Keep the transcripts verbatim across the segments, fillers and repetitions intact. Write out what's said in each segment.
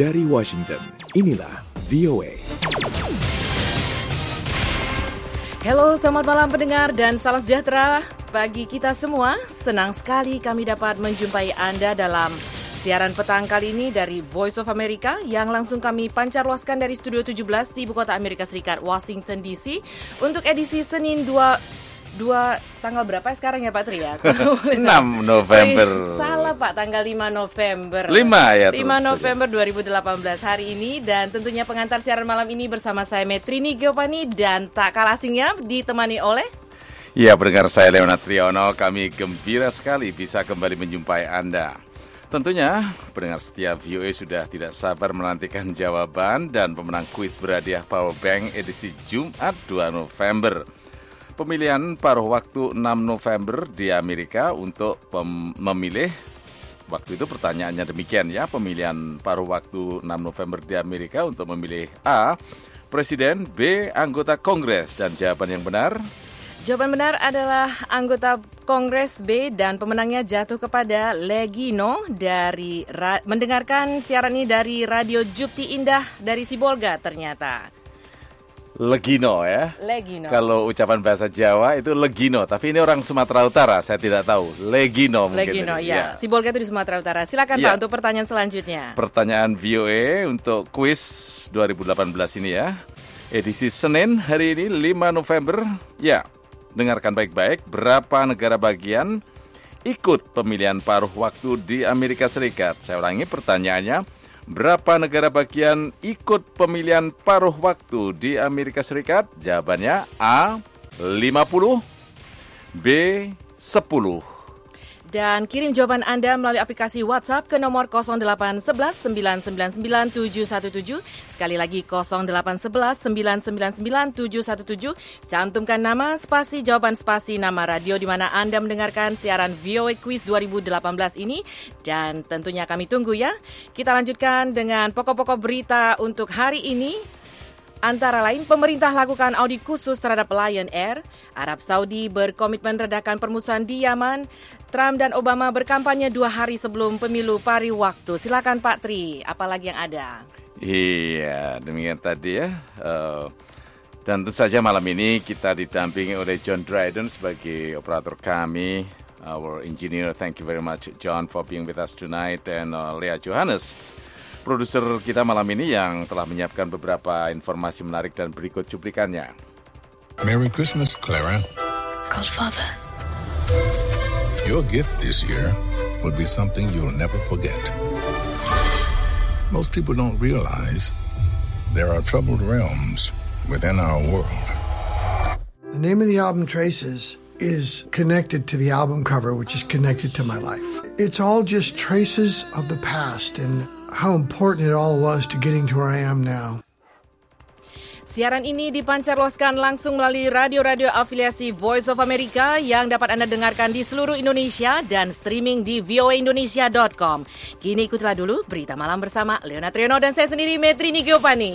Dari Washington, inilah V O A. Halo, selamat malam pendengar dan salam sejahtera bagi kita semua. Senang sekali kami dapat menjumpai Anda dalam siaran petang kali ini dari Voice of America yang langsung kami pancarluaskan dari Studio tujuh belas di Ibu Kota Amerika Serikat, Washington D C untuk edisi Senin dua Dua tanggal berapa sekarang ya Pak Tri ya? enam November. Salah Pak, tanggal lima November. lima ya. lima November dua ribu delapan belas hari ini, dan tentunya pengantar siaran malam ini bersama saya Metrini Giovanni dan tak kalah asingnya ditemani oleh. Ya, pendengar saya Leonard Triono, kami gembira sekali bisa kembali menjumpai Anda. Tentunya pendengar setia V O A sudah tidak sabar menantikan jawaban dan pemenang kuis berhadiah Power Bank edisi Jumat dua November. Pemilihan paruh waktu enam November di Amerika untuk pem- memilih, waktu itu pertanyaannya demikian ya, pemilihan paruh waktu enam November di Amerika untuk memilih A, Presiden, B, anggota Kongres, dan jawaban yang benar? Jawaban benar adalah anggota Kongres B, dan pemenangnya jatuh kepada Legino dari ra- mendengarkan siaran ini dari Radio Jupti Indah dari Sibolga ternyata. Legino ya. Legino. Kalau ucapan bahasa Jawa itu Legino, tapi ini orang Sumatera Utara, saya tidak tahu. Legino mungkin. Legino, ini. ya. Sibolga itu di Sumatera Utara. Silakan ya. Pak untuk pertanyaan selanjutnya. Pertanyaan V O A untuk kuis dua ribu delapan belas ini ya. Edisi Senin hari ini lima November. Ya, dengarkan baik-baik, berapa negara bagian ikut pemilihan paruh waktu di Amerika Serikat? Saya ulangi pertanyaannya. Berapa negara bagian ikut pemilihan paruh waktu di Amerika Serikat? Jawabannya A, lima puluh, B, sepuluh. Dan kirim jawaban Anda melalui aplikasi WhatsApp ke nomor nol delapan satu satu sembilan sembilan sembilan tujuh satu tujuh. Sekali lagi nol delapan satu satu sembilan sembilan sembilan tujuh satu tujuh. Cantumkan nama, spasi, jawaban spasi, nama radio di mana Anda mendengarkan siaran V O A Quiz dua ribu delapan belas ini. Dan tentunya kami tunggu ya. Kita lanjutkan dengan pokok-pokok berita untuk hari ini. Antara lain, pemerintah lakukan audit khusus terhadap Lion Air, Arab Saudi berkomitmen redakan permusuhan di Yaman, Trump dan Obama berkampanye dua hari sebelum pemilu paruh waktu. Silakan Pak Tri, apalagi yang ada? Iya, demikian tadi ya. Uh, dan tentu saja malam ini kita didampingi oleh John Dryden sebagai operator kami, our engineer. Thank you very much, John, for being with us tonight, and uh, Leah Johannes, produser kita malam ini yang telah menyiapkan beberapa informasi menarik dan berikut cuplikannya. Merry Christmas, Clara. Godfather. Your gift this year will be something you'll never forget. Most people don't realize there are troubled realms within our world. The name of the album, Traces, is connected to the album cover, which is connected to my life. It's all just traces of the past and how important it all was to getting to where I am now. Siaran ini dipancarluaskan langsung melalui radio-radio afiliasi Voice of America yang dapat Anda dengarkan di seluruh Indonesia dan streaming di v o a indonesia dot com. Kini ikutlah dulu berita malam bersama Leonard Triono dan saya sendiri Metrini Giovanni.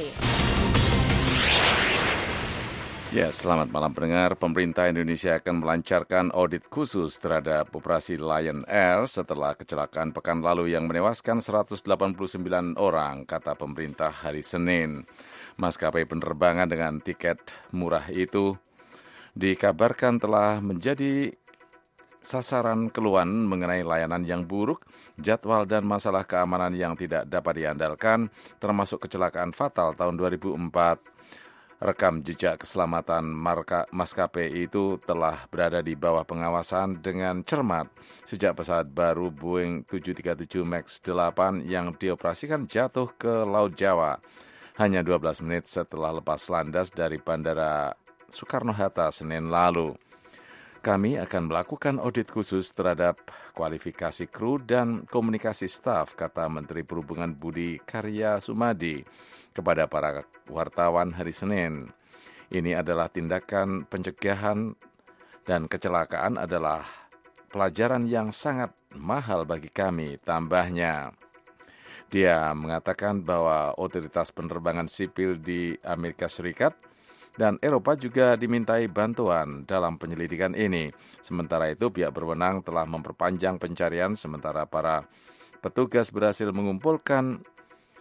Ya, selamat malam pendengar. Pemerintah Indonesia akan melancarkan audit khusus terhadap operasi Lion Air setelah kecelakaan pekan lalu yang menewaskan seratus delapan puluh sembilan orang, kata pemerintah hari Senin. Maskapai penerbangan dengan tiket murah itu dikabarkan telah menjadi sasaran keluhan mengenai layanan yang buruk, jadwal dan masalah keamanan yang tidak dapat diandalkan, termasuk kecelakaan fatal tahun dua ribu empat. Rekam jejak keselamatan marka maskapai itu telah berada di bawah pengawasan dengan cermat sejak pesawat baru Boeing tujuh tiga tujuh Max delapan yang dioperasikan jatuh ke Laut Jawa hanya dua belas menit setelah lepas landas dari Bandara Soekarno-Hatta Senin lalu. Kami akan melakukan audit khusus terhadap kualifikasi kru dan komunikasi staf, kata Menteri Perhubungan Budi Karya Sumadi kepada para wartawan hari Senin. Ini adalah tindakan pencegahan dan kecelakaan adalah pelajaran yang sangat mahal bagi kami, tambahnya. Dia mengatakan bahwa otoritas penerbangan sipil di Amerika Serikat dan Eropa juga dimintai bantuan dalam penyelidikan ini. Sementara itu, pihak berwenang telah memperpanjang pencarian sementara para petugas berhasil mengumpulkan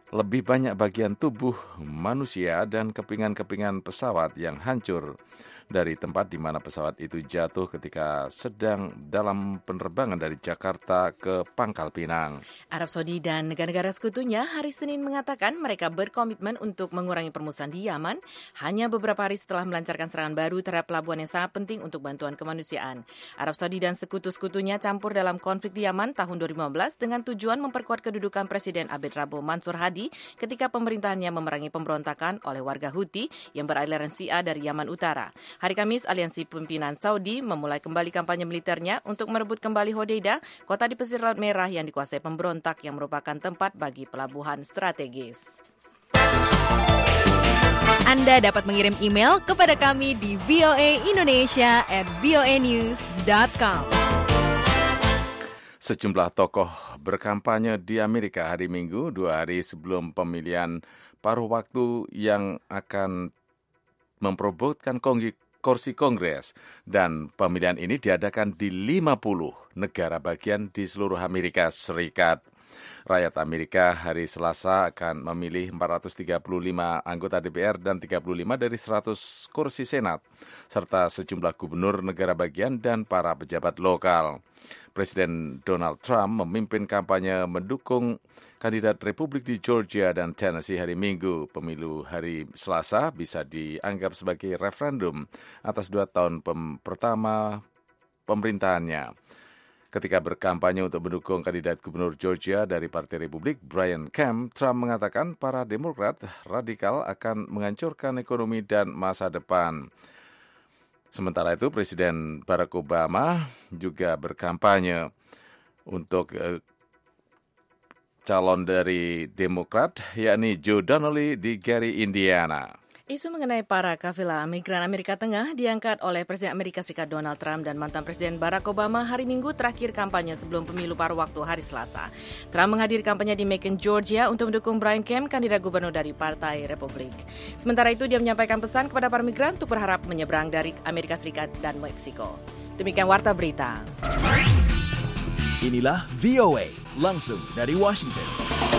lebih banyak bagian tubuh manusia dan kepingan-kepingan pesawat yang hancur dari tempat di mana pesawat itu jatuh ketika sedang dalam penerbangan dari Jakarta ke Pangkal Pinang. Arab Saudi dan negara-negara sekutunya hari Senin mengatakan mereka berkomitmen untuk mengurangi permusuhan di Yaman hanya beberapa hari setelah melancarkan serangan baru terhadap pelabuhan yang sangat penting untuk bantuan kemanusiaan. Arab Saudi dan sekutu-sekutunya campur dalam konflik di Yaman tahun dua ribu lima belas dengan tujuan memperkuat kedudukan Presiden Abed Rabo Mansur Hadi ketika pemerintahannya memerangi pemberontakan oleh warga Houthi yang beraliran Syiah dari Yaman Utara. Hari Kamis, aliansi pimpinan Saudi memulai kembali kampanye militernya untuk merebut kembali Hodeida, kota di pesisir Laut Merah yang dikuasai pemberontak yang merupakan tempat bagi pelabuhan strategis. Anda dapat mengirim email kepada kami di v o a indonesia at v o a news dot com. Sejumlah tokoh berkampanye di Amerika hari Minggu, dua hari sebelum pemilihan paruh waktu yang akan memperebutkan kursi Kongres, dan pemilihan ini diadakan di lima puluh negara bagian di seluruh Amerika Serikat. Rakyat Amerika hari Selasa akan memilih empat ratus tiga puluh lima anggota D P R dan tiga puluh lima dari seratus kursi Senat, serta sejumlah gubernur negara bagian dan para pejabat lokal. Presiden Donald Trump memimpin kampanye mendukung kandidat Republik di Georgia dan Tennessee hari Minggu. Pemilu hari Selasa bisa dianggap sebagai referendum atas dua tahun pem- pertama pemerintahannya. Ketika berkampanye untuk mendukung kandidat gubernur Georgia dari Partai Republik, Brian Kemp, Trump mengatakan para Demokrat radikal akan menghancurkan ekonomi dan masa depan. Sementara itu, Presiden Barack Obama juga berkampanye untuk eh, calon dari Demokrat, yakni Joe Donnelly di Gary, Indiana. Isu mengenai para kafilah migran Amerika Tengah diangkat oleh Presiden Amerika Serikat Donald Trump dan mantan Presiden Barack Obama hari Minggu terakhir kampanye sebelum pemilu paruh waktu hari Selasa. Trump menghadiri kampanye di Macon, Georgia untuk mendukung Brian Kemp, kandidat gubernur dari Partai Republik. Sementara itu, dia menyampaikan pesan kepada para migran untuk berharap menyeberang dari Amerika Serikat dan Meksiko. Demikian Warta Berita. Inilah V O A, langsung dari Washington.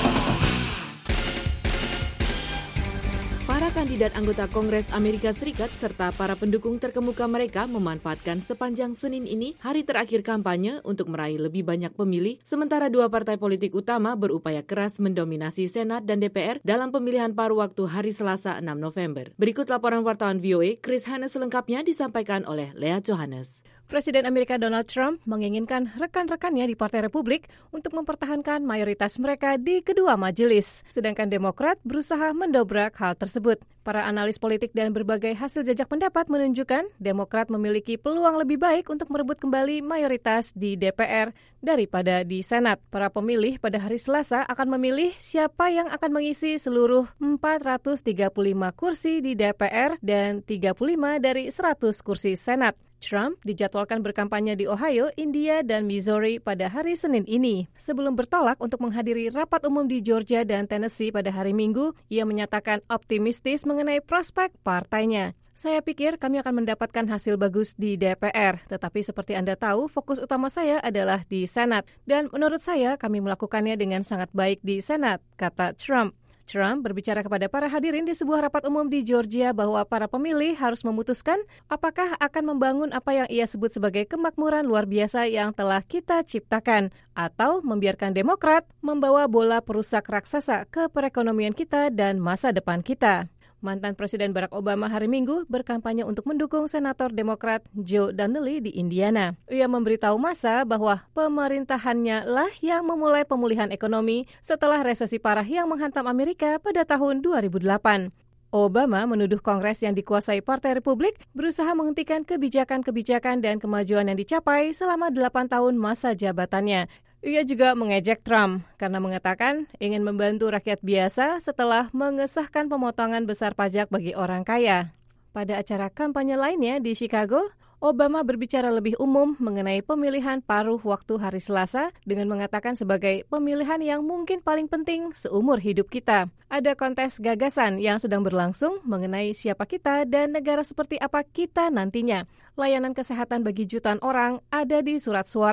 Para kandidat anggota Kongres Amerika Serikat serta para pendukung terkemuka mereka memanfaatkan sepanjang Senin ini hari terakhir kampanye untuk meraih lebih banyak pemilih, sementara dua partai politik utama berupaya keras mendominasi Senat dan D P R dalam pemilihan paruh waktu hari Selasa enam November. Berikut laporan wartawan V O A, Chris Hannes selengkapnya disampaikan oleh Lea Johannes. Presiden Amerika Donald Trump menginginkan rekan-rekannya di Partai Republik untuk mempertahankan mayoritas mereka di kedua majelis. Sedangkan Demokrat berusaha mendobrak hal tersebut. Para analis politik dan berbagai hasil jajak pendapat menunjukkan Demokrat memiliki peluang lebih baik untuk merebut kembali mayoritas di D P R daripada di Senat. Para pemilih pada hari Selasa akan memilih siapa yang akan mengisi seluruh empat ratus tiga puluh lima kursi di D P R dan tiga puluh lima dari seratus kursi Senat. Trump dijadwalkan berkampanye di Ohio, India, dan Missouri pada hari Senin ini. Sebelum bertolak untuk menghadiri rapat umum di Georgia dan Tennessee pada hari Minggu, ia menyatakan optimistis mengenai prospek partainya. Saya pikir kami akan mendapatkan hasil bagus di D P R, tetapi seperti Anda tahu, fokus utama saya adalah di Senat. Dan menurut saya, kami melakukannya dengan sangat baik di Senat, kata Trump. Trump berbicara kepada para hadirin di sebuah rapat umum di Georgia bahwa para pemilih harus memutuskan apakah akan membangun apa yang ia sebut sebagai kemakmuran luar biasa yang telah kita ciptakan, atau membiarkan Demokrat membawa bola perusak raksasa ke perekonomian kita dan masa depan kita. Mantan Presiden Barack Obama hari Minggu berkampanye untuk mendukung Senator Demokrat Joe Donnelly di Indiana. Ia memberitahu massa bahwa pemerintahannya lah yang memulai pemulihan ekonomi setelah resesi parah yang menghantam Amerika pada tahun dua ribu delapan. Obama menuduh Kongres yang dikuasai Partai Republik berusaha menghentikan kebijakan-kebijakan dan kemajuan yang dicapai selama delapan tahun masa jabatannya. Ia juga mengejek Trump karena mengatakan ingin membantu rakyat biasa setelah mengesahkan pemotongan besar pajak bagi orang kaya. Pada acara kampanye lainnya di Chicago, Obama berbicara lebih umum mengenai pemilihan paruh waktu hari Selasa dengan mengatakan sebagai pemilihan yang mungkin paling penting seumur hidup kita. Ada kontes gagasan yang sedang berlangsung mengenai siapa kita dan negara seperti apa kita nantinya. Layanan kesehatan bagi jutaan orang ada di surat suara.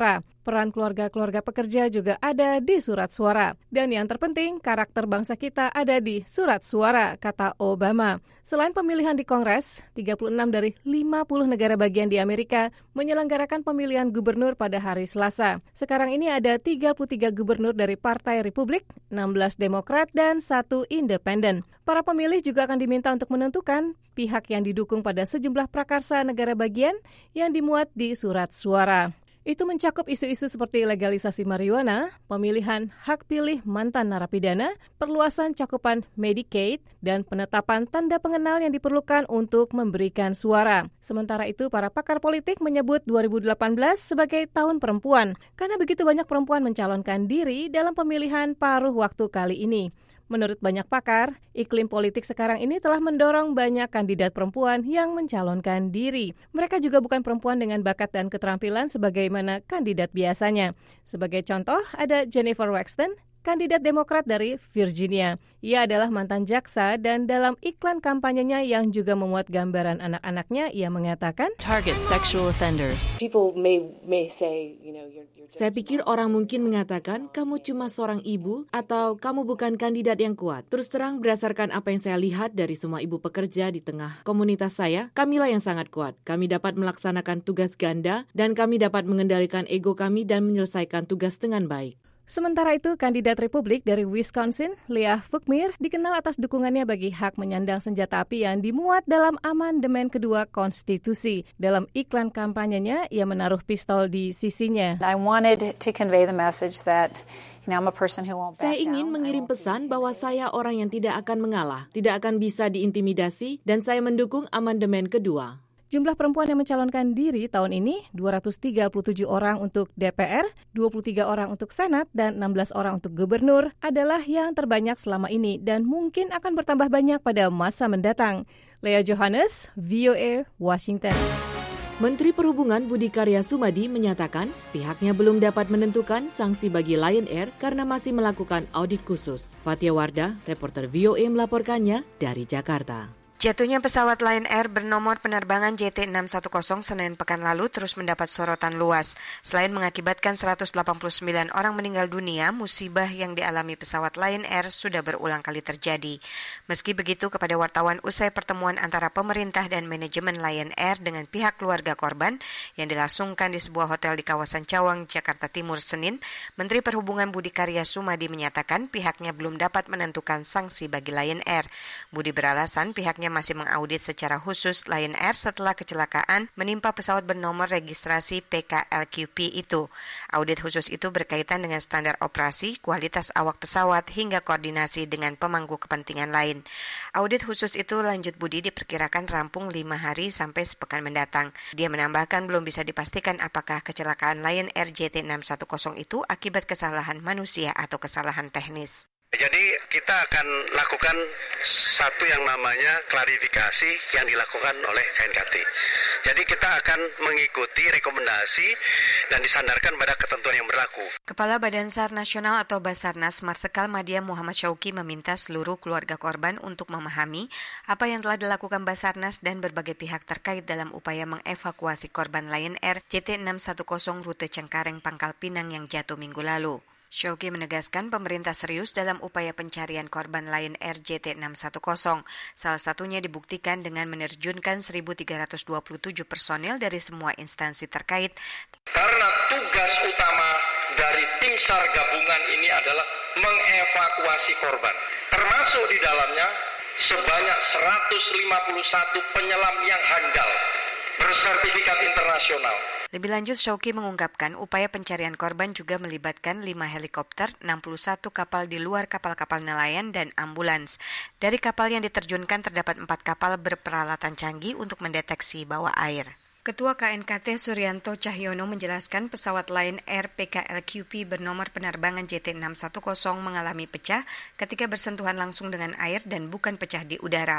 peran keluarga-keluarga pekerja juga ada di surat suara. Dan yang terpenting, karakter bangsa kita ada di surat suara, kata Obama. Selain pemilihan di Kongres, tiga puluh enam dari lima puluh negara bagian di Amerika menyelenggarakan pemilihan gubernur pada hari Selasa. Sekarang ini ada tiga puluh tiga gubernur dari Partai Republik, enam belas Demokrat, dan satu Independen. Para pemilih juga akan diminta untuk menentukan pihak yang didukung pada sejumlah prakarsa negara bagian yang dimuat di surat suara. Itu mencakup isu-isu seperti legalisasi marijuana, pemilihan hak pilih mantan narapidana, perluasan cakupan Medicaid, dan penetapan tanda pengenal yang diperlukan untuk memberikan suara. Sementara itu, para pakar politik menyebut dua ribu delapan belas sebagai tahun perempuan, karena begitu banyak perempuan mencalonkan diri dalam pemilihan paruh waktu kali ini. Menurut banyak pakar, iklim politik sekarang ini telah mendorong banyak kandidat perempuan yang mencalonkan diri. Mereka juga bukan perempuan dengan bakat dan keterampilan sebagaimana kandidat biasanya. Sebagai contoh, ada Jennifer Waxton, kandidat Demokrat dari Virginia. Ia adalah mantan jaksa dan dalam iklan kampanyenya yang juga memuat gambaran anak-anaknya, ia mengatakan, Target sexual offenders. People may may say, you know, you're, you're just... Saya pikir orang mungkin mengatakan kamu cuma seorang ibu atau kamu bukan kandidat yang kuat. Terus terang berdasarkan apa yang saya lihat dari semua ibu pekerja di tengah komunitas saya, kamilah yang sangat kuat. Kami dapat melaksanakan tugas ganda dan kami dapat mengendalikan ego kami dan menyelesaikan tugas dengan baik. Sementara itu, kandidat Republik dari Wisconsin, Leah Vukmir, dikenal atas dukungannya bagi hak menyandang senjata api yang dimuat dalam amandemen kedua konstitusi. Dalam iklan kampanyenya, ia menaruh pistol di sisinya. I wanted to convey the message that you know, I'm a person who won't back Saya ingin down. mengirim pesan bahwa saya orang yang tidak akan mengalah, tidak akan bisa diintimidasi, dan saya mendukung amandemen kedua. Jumlah perempuan yang mencalonkan diri tahun ini dua ratus tiga puluh tujuh orang untuk D P R, dua puluh tiga orang untuk Senat, dan enam belas orang untuk gubernur adalah yang terbanyak selama ini dan mungkin akan bertambah banyak pada masa mendatang. Leah Johannes, V O A, Washington. Menteri Perhubungan Budi Karya Sumadi menyatakan pihaknya belum dapat menentukan sanksi bagi Lion Air karena masih melakukan audit khusus. Fatia Wardah, reporter V O A melaporkannya dari Jakarta. Jatuhnya pesawat Lion Air bernomor penerbangan J T enam satu nol Senin pekan lalu terus mendapat sorotan luas. Selain mengakibatkan seratus delapan puluh sembilan orang meninggal dunia, musibah yang dialami pesawat Lion Air sudah berulang kali terjadi. Meski begitu, kepada wartawan usai pertemuan antara pemerintah dan manajemen Lion Air dengan pihak keluarga korban yang dilangsungkan di sebuah hotel di kawasan Cawang, Jakarta Timur, Senin, Menteri Perhubungan Budi Karya Sumadi menyatakan pihaknya belum dapat menentukan sanksi bagi Lion Air. Budi beralasan pihaknya masih mengaudit secara khusus Lion Air setelah kecelakaan menimpa pesawat bernomor registrasi P K L Q P itu. Audit khusus itu berkaitan dengan standar operasi, kualitas awak pesawat, hingga koordinasi dengan pemangku kepentingan lain. Audit khusus itu, lanjut Budi, diperkirakan rampung lima hari sampai sepekan mendatang. Dia menambahkan belum bisa dipastikan apakah kecelakaan Lion Air J T enam satu nol itu akibat kesalahan manusia atau kesalahan teknis. Jadi kita akan lakukan satu yang namanya klarifikasi yang dilakukan oleh K N K T. Jadi kita akan mengikuti rekomendasi dan disandarkan pada ketentuan yang berlaku. Kepala Badan SAR Nasional atau Basarnas Marsikal Madya Muhammad Syauki meminta seluruh keluarga korban untuk memahami apa yang telah dilakukan Basarnas dan berbagai pihak terkait dalam upaya mengevakuasi korban Lion Air J T enam satu nol rute Cengkareng Pangkal Pinang yang jatuh minggu lalu. Syauki menegaskan pemerintah serius dalam upaya pencarian korban Lion Air J T enam satu nol. Salah satunya dibuktikan dengan menerjunkan seribu tiga ratus dua puluh tujuh personil dari semua instansi terkait. Karena tugas utama dari tim SAR gabungan ini adalah mengevakuasi korban. Termasuk di dalamnya sebanyak seratus lima puluh satu penyelam yang handal bersertifikat internasional. Lebih lanjut, Syauki mengungkapkan upaya pencarian korban juga melibatkan lima helikopter, enam puluh satu kapal di luar kapal-kapal nelayan, dan ambulans. Dari kapal yang diterjunkan terdapat empat kapal berperalatan canggih untuk mendeteksi bawah air. Ketua K N K T Suryanto Cahyono menjelaskan pesawat Lion Air P K L Q P bernomor penerbangan J T enam satu nol mengalami pecah ketika bersentuhan langsung dengan air dan bukan pecah di udara.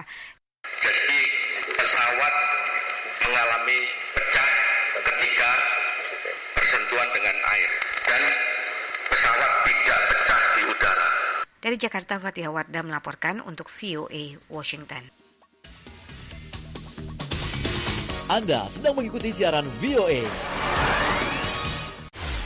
Jadi pesawat mengalami pecah ketika bersentuhan dengan air dan pesawat tidak pecah di udara. Dari Jakarta, Fatia Wardah melaporkan untuk V O A Washington. Anda sedang mengikuti siaran V O A.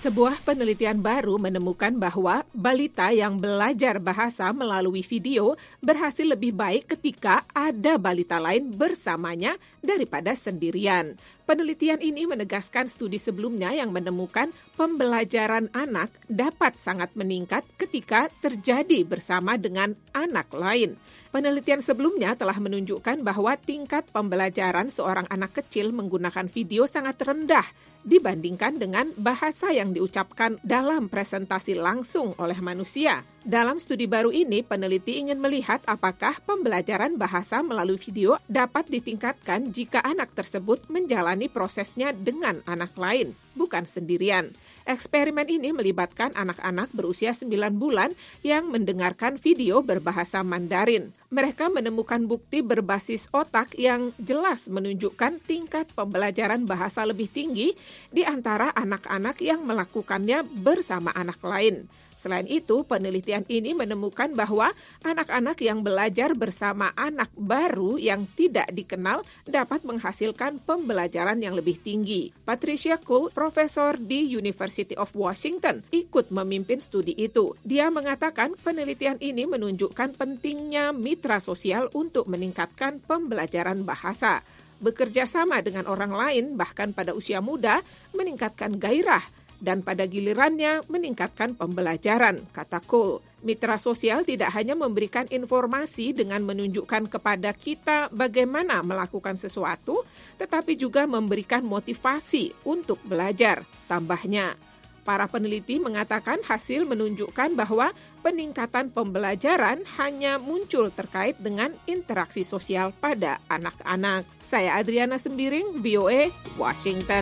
Sebuah penelitian baru menemukan bahwa balita yang belajar bahasa melalui video berhasil lebih baik ketika ada balita lain bersamanya daripada sendirian. Penelitian ini menegaskan studi sebelumnya yang menemukan pembelajaran anak dapat sangat meningkat ketika terjadi bersama dengan anak lain. Penelitian sebelumnya telah menunjukkan bahwa tingkat pembelajaran seorang anak kecil menggunakan video sangat rendah dibandingkan dengan bahasa yang diucapkan dalam presentasi langsung oleh manusia. Dalam studi baru ini, peneliti ingin melihat apakah pembelajaran bahasa melalui video dapat ditingkatkan jika anak tersebut menjalani prosesnya dengan anak lain, bukan sendirian. Eksperimen ini melibatkan anak-anak berusia sembilan bulan yang mendengarkan video berbahasa Mandarin. Mereka menemukan bukti berbasis otak yang jelas menunjukkan tingkat pembelajaran bahasa lebih tinggi di antara anak-anak yang melakukannya bersama anak lain. Selain itu, penelitian ini menemukan bahwa anak-anak yang belajar bersama anak baru yang tidak dikenal dapat menghasilkan pembelajaran yang lebih tinggi. Patricia Kuhl, profesor di University of Washington, ikut memimpin studi itu. Dia mengatakan penelitian ini menunjukkan pentingnya mitra sosial untuk meningkatkan pembelajaran bahasa. Bekerja sama dengan orang lain, bahkan pada usia muda, meningkatkan gairah dan pada gilirannya meningkatkan pembelajaran, kata Cole. Mitra sosial tidak hanya memberikan informasi dengan menunjukkan kepada kita bagaimana melakukan sesuatu, tetapi juga memberikan motivasi untuk belajar. Tambahnya, para peneliti mengatakan hasil menunjukkan bahwa peningkatan pembelajaran hanya muncul terkait dengan interaksi sosial pada anak-anak. Saya Adriana Sembiring, V O A, Washington.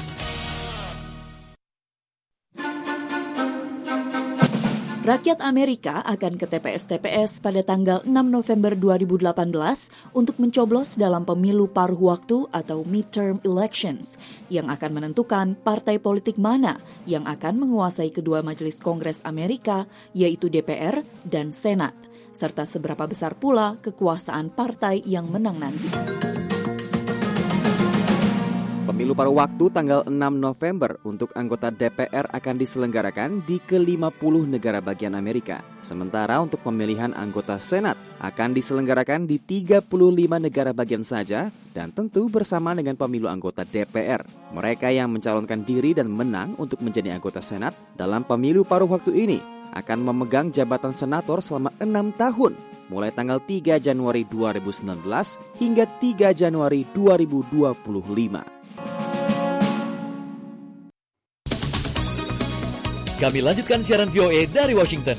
Rakyat Amerika akan ke T P S-T P S pada tanggal enam November dua ribu delapan belas untuk mencoblos dalam pemilu paruh waktu atau midterm elections yang akan menentukan partai politik mana yang akan menguasai kedua majelis Kongres Amerika, yaitu D P R dan Senat, serta seberapa besar pula kekuasaan partai yang menang nanti. Pemilu paruh waktu tanggal enam November untuk anggota D P R akan diselenggarakan di ke lima puluh negara bagian Amerika. Sementara untuk pemilihan anggota Senat akan diselenggarakan di tiga puluh lima negara bagian saja dan tentu bersama dengan pemilu anggota D P R. Mereka yang mencalonkan diri dan menang untuk menjadi anggota Senat dalam pemilu paruh waktu ini akan memegang jabatan senator selama enam tahun, mulai tanggal tiga Januari dua ribu sembilan belas hingga tiga Januari dua ribu dua puluh lima. Kami lanjutkan siaran V O A dari Washington.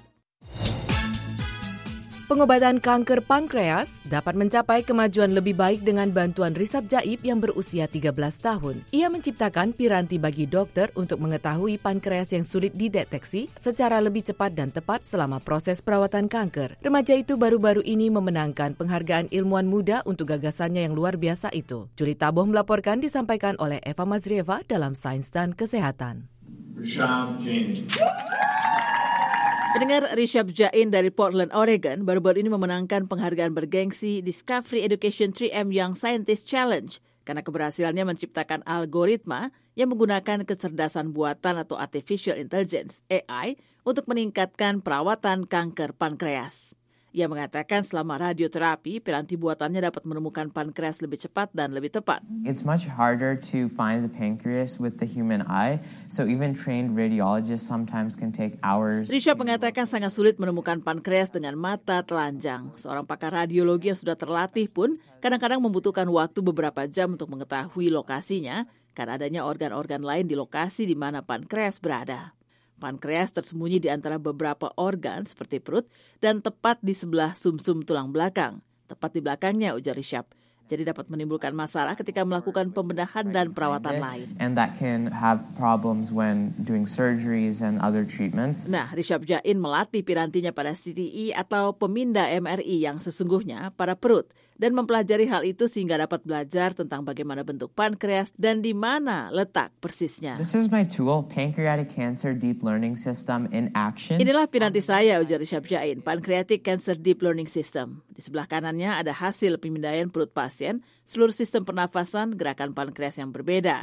Pengobatan kanker pankreas dapat mencapai kemajuan lebih baik dengan bantuan Risab Jaib yang berusia tiga belas tahun. Ia menciptakan piranti bagi dokter untuk mengetahui pankreas yang sulit dideteksi secara lebih cepat dan tepat selama proses perawatan kanker. Remaja itu baru-baru ini memenangkan penghargaan ilmuwan muda untuk gagasannya yang luar biasa itu. Juli Taboh melaporkan, disampaikan oleh Eva Mazrieva dalam Sains dan Kesehatan. Rishabh Jain. Pendengar, Rishabh Jain dari Portland, Oregon, baru-baru ini memenangkan penghargaan bergengsi Discovery Education three M Young Scientist Challenge karena keberhasilannya menciptakan algoritma yang menggunakan kecerdasan buatan atau Artificial Intelligence A I untuk meningkatkan perawatan kanker pankreas. Ia mengatakan selama radioterapi, piranti buatannya dapat menemukan pankreas lebih cepat dan lebih tepat. It's much harder to find the pancreas with the human eye, so even trained radiologists sometimes can take hours. Rishabh mengatakan sangat sulit menemukan pankreas dengan mata telanjang. Seorang pakar radiologi yang sudah terlatih pun kadang-kadang membutuhkan waktu beberapa jam untuk mengetahui lokasinya karena adanya organ-organ lain di lokasi di mana pankreas berada. Pankreas tersembunyi di antara beberapa organ seperti perut dan tepat di sebelah sumsum tulang belakang. Tepat di belakangnya, ujar Rishabh. Jadi dapat menimbulkan masalah ketika melakukan pembedahan dan perawatan lain. And that can have problems when doing surgeries and other treatments. Nah, Rishabh Jain melatih pirantinya pada C T E atau pemindah M R I yang sesungguhnya pada perut dan mempelajari hal itu sehingga dapat belajar tentang bagaimana bentuk pankreas dan di mana letak persisnya. This is my tool, Pancreatic Cancer Deep Learning System in action. Inilah piranti saya, ujar Rishabh Jain, Pancreatic Cancer Deep Learning System. Di sebelah kanannya ada hasil pemindaian perut pasien, seluruh sistem pernafasan, gerakan pankreas yang berbeda.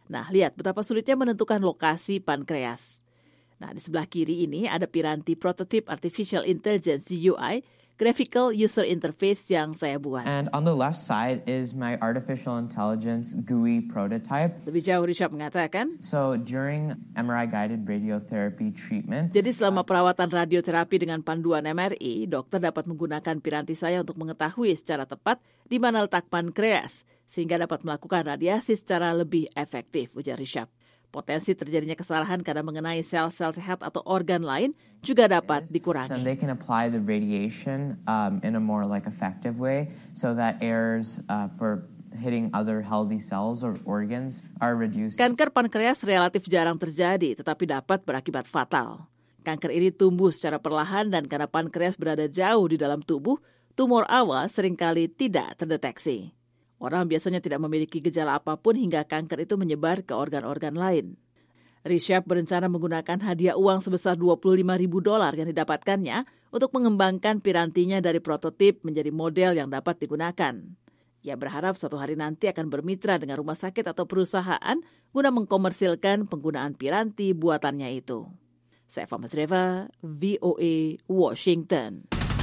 Nah, lihat betapa sulitnya menentukan lokasi pankreas. Nah, di sebelah kiri ini ada piranti prototipe Artificial Intelligence G U I, Graphical User Interface yang saya buat. And on the left side is my artificial intelligence G U I prototype. Lebih jauh, Rishab mengatakan, So during M R I-guided radiotherapy treatment, jadi selama perawatan radioterapi dengan panduan M R I, dokter dapat menggunakan piranti saya untuk mengetahui secara tepat di mana letak pankreas, sehingga dapat melakukan radiasi secara lebih efektif, ujar Rishab. Potensi terjadinya kesalahan karena mengenai sel-sel sehat atau organ lain juga dapat dikurangi. So they can apply the radiation um, in a more like effective way, so that errors uh, for hitting other healthy cells or organs are reduced. Kanker pankreas relatif jarang terjadi, tetapi dapat berakibat fatal. Kanker ini tumbuh secara perlahan dan karena pankreas berada jauh di dalam tubuh, tumor awal seringkali tidak terdeteksi. Orang biasanya tidak memiliki gejala apapun hingga kanker itu menyebar ke organ-organ lain. Rishab berencana menggunakan hadiah uang sebesar dua puluh lima ribu dolar yang didapatkannya untuk mengembangkan pirantinya dari prototip menjadi model yang dapat digunakan. Ia berharap suatu hari nanti akan bermitra dengan rumah sakit atau perusahaan guna mengkomersilkan penggunaan piranti buatannya itu. Saya Eva Masreva, V O A, Washington.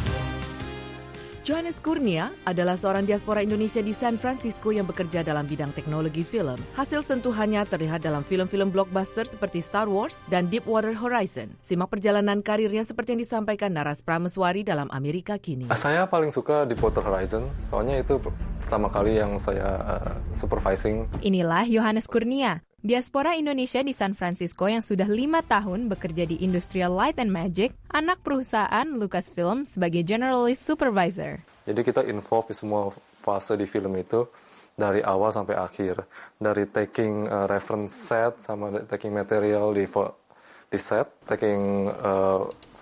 Johannes Kurnia adalah seorang diaspora Indonesia di San Francisco yang bekerja dalam bidang teknologi film. Hasil sentuhannya terlihat dalam film-film blockbuster seperti Star Wars dan Deepwater Horizon. Simak perjalanan karirnya seperti yang disampaikan Naras Prameswari dalam Amerika Kini. Saya paling suka Deepwater Horizon, soalnya itu pertama kali yang saya uh, supervising. Inilah Johannes Kurnia, diaspora Indonesia di San Francisco yang sudah lima tahun bekerja di Industrial Light and Magic, anak perusahaan Lucasfilm sebagai Generalist Supervisor. Jadi kita involved di semua fase di film itu, dari awal sampai akhir. Dari taking uh, reference set, sama taking material di, di set, taking uh,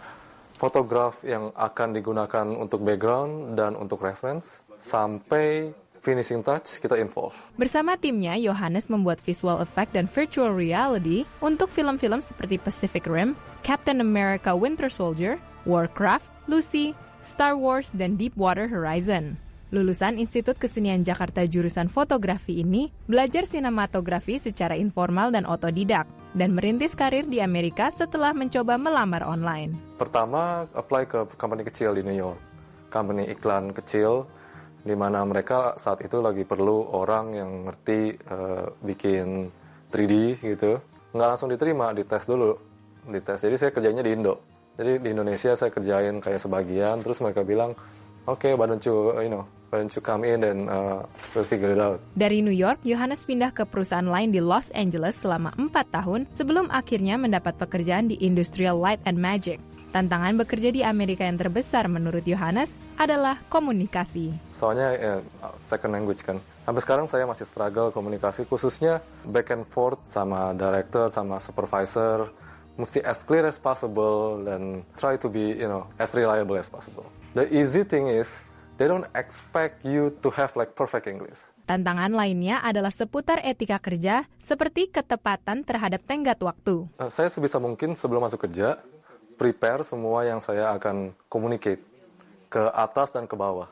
fotograf yang akan digunakan untuk background dan untuk reference, sampai finishing touch kita involve. Bersama timnya, Johannes membuat visual effect dan virtual reality untuk film-film seperti Pacific Rim, Captain America Winter Soldier, Warcraft, Lucy, Star Wars, dan Deepwater Horizon. Lulusan Institut Kesenian Jakarta jurusan fotografi ini belajar sinematografi secara informal dan otodidak dan merintis karir di Amerika setelah mencoba melamar online. Pertama, apply ke company kecil di New York. Company iklan kecil, di mana mereka saat itu lagi perlu orang yang ngerti uh, bikin tiga D gitu. Nggak langsung diterima, dites dulu. Dites. Jadi saya kerjanya di Indo. Jadi di Indonesia saya kerjain kayak sebagian, terus mereka bilang, oke, okay, why don't you, you know, why don't you come in and uh, we'll figure it out. Dari New York, Johannes pindah ke perusahaan lain di Los Angeles selama empat tahun sebelum akhirnya mendapat pekerjaan di Industrial Light and Magic. Tantangan bekerja di Amerika yang terbesar menurut Johannes adalah komunikasi. Soalnya ya, second language kan. Sampai sekarang saya masih struggle komunikasi, khususnya back and forth sama director, sama supervisor. Mesti as clear as possible dan try to be, you know, as reliable as possible. The easy thing is, they don't expect you to have like perfect English. Tantangan lainnya adalah seputar etika kerja, seperti ketepatan terhadap tenggat waktu. Uh, saya sebisa mungkin sebelum masuk kerja, prepare semua yang saya akan communicate ke atas dan ke bawah.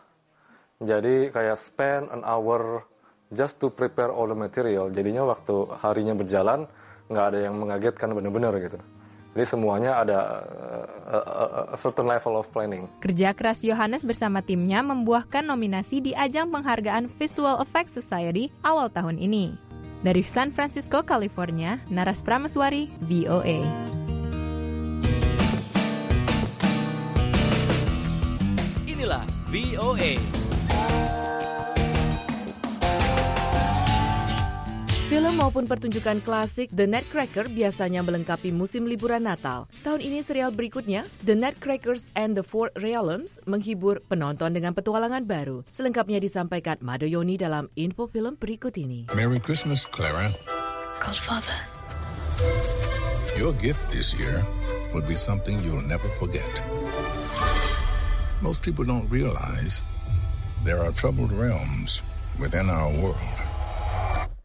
Jadi kayak spend an hour just to prepare all the material. Jadinya waktu harinya berjalan, nggak ada yang mengagetkan benar-benar gitu. Jadi semuanya ada a, a, a certain level of planning. Kerja keras Johannes bersama timnya membuahkan nominasi di ajang penghargaan Visual Effects Society awal tahun ini. Dari San Francisco, California, Naras Prameswari, V O A. Inilah V O A. Film maupun pertunjukan klasik The Nutcracker biasanya melengkapi musim liburan Natal. Tahun ini serial berikutnya, The Nutcrackers and the Four Realms, menghibur penonton dengan petualangan baru. Selengkapnya disampaikan Mado Yoni dalam info film berikut ini. Merry Christmas, Clara. Godfather. Your gift this year will be something you'll never forget. Most people don't realize there are troubled realms within our world.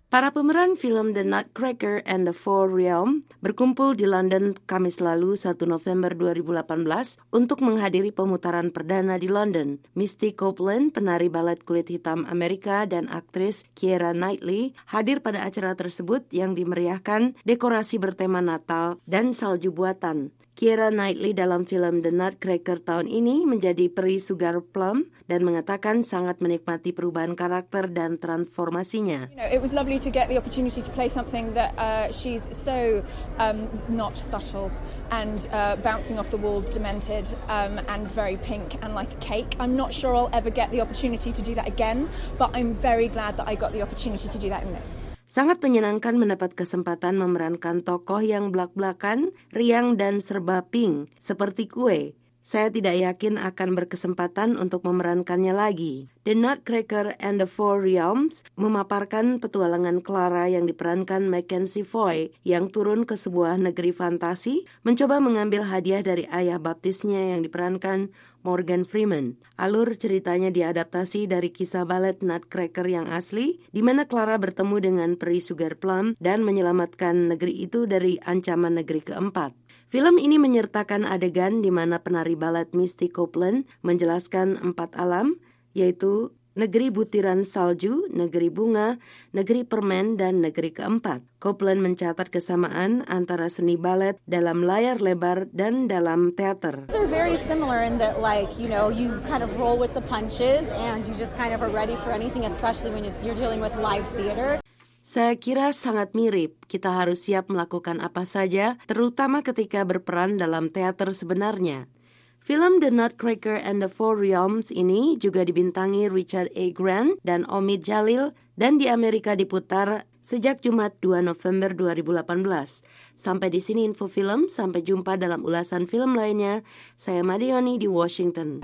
Para pemeran film The Nutcracker and the Four Realms berkumpul di London Kamis lalu satu November dua ribu delapan belas untuk menghadiri pemutaran perdana di London. Misty Copeland, penari balet kulit hitam Amerika dan aktris Keira Knightley hadir pada acara tersebut yang dimeriahkan dekorasi bertema Natal dan salju buatan. Keira Knightley dalam film The Nutcracker tahun ini menjadi peri Sugar Plum dan mengatakan sangat menikmati perubahan karakter dan transformasinya. You know, it was lovely to get the opportunity to play something that uh, she's so um, not subtle and uh, bouncing off the walls, demented um, and very pink and like a cake. I'm not sure I'll ever get the opportunity to do that again, but I'm very glad that I got the opportunity to do that in this. Sangat menyenangkan mendapat kesempatan memerankan tokoh yang belak-belakan, riang dan serba pink, seperti kue. Saya tidak yakin akan berkesempatan untuk memerankannya lagi. The Nutcracker and the Four Realms memaparkan petualangan Clara yang diperankan Mackenzie Foy yang turun ke sebuah negeri fantasi, mencoba mengambil hadiah dari ayah baptisnya yang diperankan Morgan Freeman. Alur ceritanya diadaptasi dari kisah balet Nutcracker yang asli, di mana Clara bertemu dengan peri Sugar Plum dan menyelamatkan negeri itu dari ancaman negeri keempat. Film ini menyertakan adegan di mana penari balet Misty Copeland menjelaskan empat alam, yaitu negeri butiran salju, negeri bunga, negeri permen, dan negeri keempat. Copeland mencatat kesamaan antara seni balet dalam layar lebar dan dalam teater. They're very similar in that, like, you know, you kind of roll with the punches and you just kind of are ready for anything, especially when you're dealing with live theater. Saya kira sangat mirip. Kita harus siap melakukan apa saja, terutama ketika berperan dalam teater sebenarnya. Film The Nutcracker and the Four Realms ini juga dibintangi Richard A. Grant dan Omid Jalil dan di Amerika diputar sejak Jumat dua November dua ribu delapan belas. Sampai di sini info film, sampai jumpa dalam ulasan film lainnya. Saya Madioni di Washington.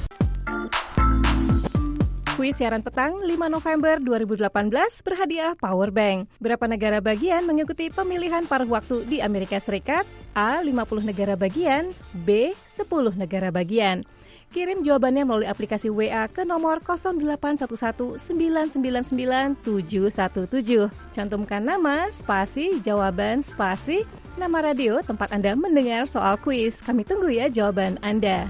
Kuis siaran petang lima November dua ribu delapan belas berhadiah power bank. Berapa negara bagian mengikuti pemilihan paruh waktu di Amerika Serikat? A. lima puluh negara bagian, B. sepuluh negara bagian. Kirim jawabannya melalui aplikasi W A ke nomor nol delapan satu satu sembilan sembilan sembilan tujuh satu tujuh. Cantumkan nama, spasi, jawaban, spasi, nama radio tempat Anda mendengar soal kuis. Kami tunggu ya jawaban Anda.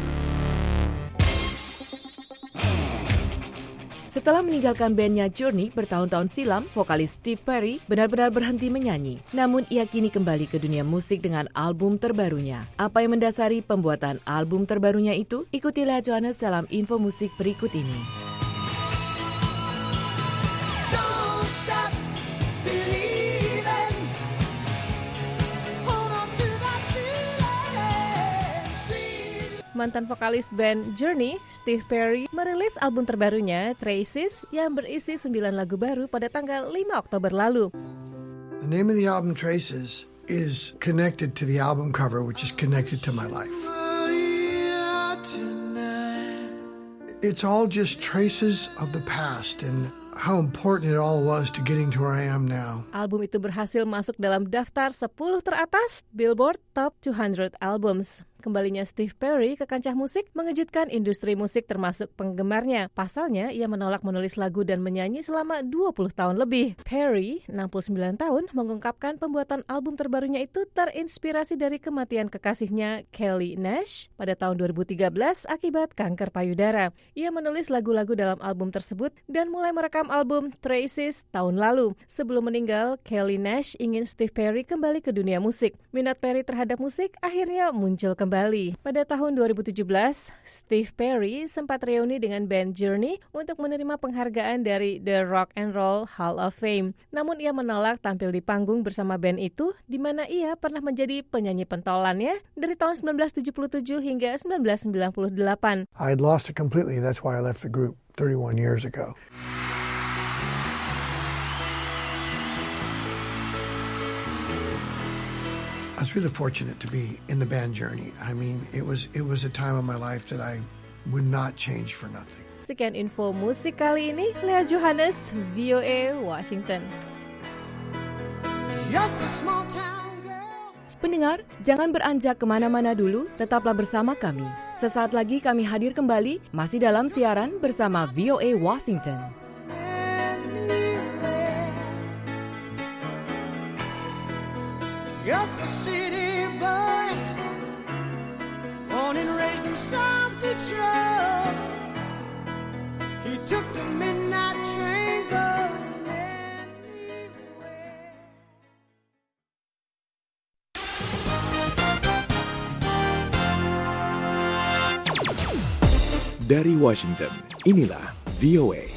Setelah meninggalkan bandnya Journey bertahun-tahun silam, vokalis Steve Perry benar-benar berhenti menyanyi. Namun ia kini kembali ke dunia musik dengan album terbarunya. Apa yang mendasari pembuatan album terbarunya itu? Ikutilah Johannes dalam info musik berikut ini. Mantan vokalis band Journey, Steve Perry, merilis album terbarunya, Traces, yang berisi sembilan lagu baru pada tanggal lima Oktober lalu. The name of the album, Traces, is connected to the album cover, which is connected to my life. It's all just traces of the past and how important it all was to getting to where I am now. Album itu berhasil masuk dalam daftar sepuluh teratas Billboard Top dua ratus Albums. Kembalinya Steve Perry ke kancah musik mengejutkan industri musik termasuk penggemarnya. Pasalnya, ia menolak menulis lagu dan menyanyi selama dua puluh tahun lebih. Perry, enam puluh sembilan tahun, mengungkapkan pembuatan album terbarunya itu terinspirasi dari kematian kekasihnya Kelly Nash pada tahun dua ribu tiga belas akibat kanker payudara. Ia menulis lagu-lagu dalam album tersebut dan mulai merekam album Traces tahun lalu. Sebelum meninggal, Kelly Nash ingin Steve Perry kembali ke dunia musik. Minat Perry terhadap musik akhirnya muncul kembali. Pada tahun dua ribu tujuh belas, Steve Perry sempat reuni dengan band Journey untuk menerima penghargaan dari The Rock and Roll Hall of Fame. Namun ia menolak tampil di panggung bersama band itu, di mana ia pernah menjadi penyanyi pentolannya dari tahun sembilan belas tujuh puluh tujuh hingga sembilan belas sembilan puluh delapan. I had lost it completely. That's why I left the group thirty-one years ago. I was really fortunate to be in the band Journey. I mean, it was it was a time of my life that I would not change for nothing. Sekian info musik kali ini. Lea Johannes, V O A Washington. Just a small town girl. Pendengar, jangan beranjak kemana-mana dulu, tetaplah bersama kami. Sesaat lagi kami hadir kembali, masih dalam siaran bersama V O A Washington. Just a city boy, born and raised in South Detroit. He took the midnight train going anywhere. Dari Washington, inilah V O A.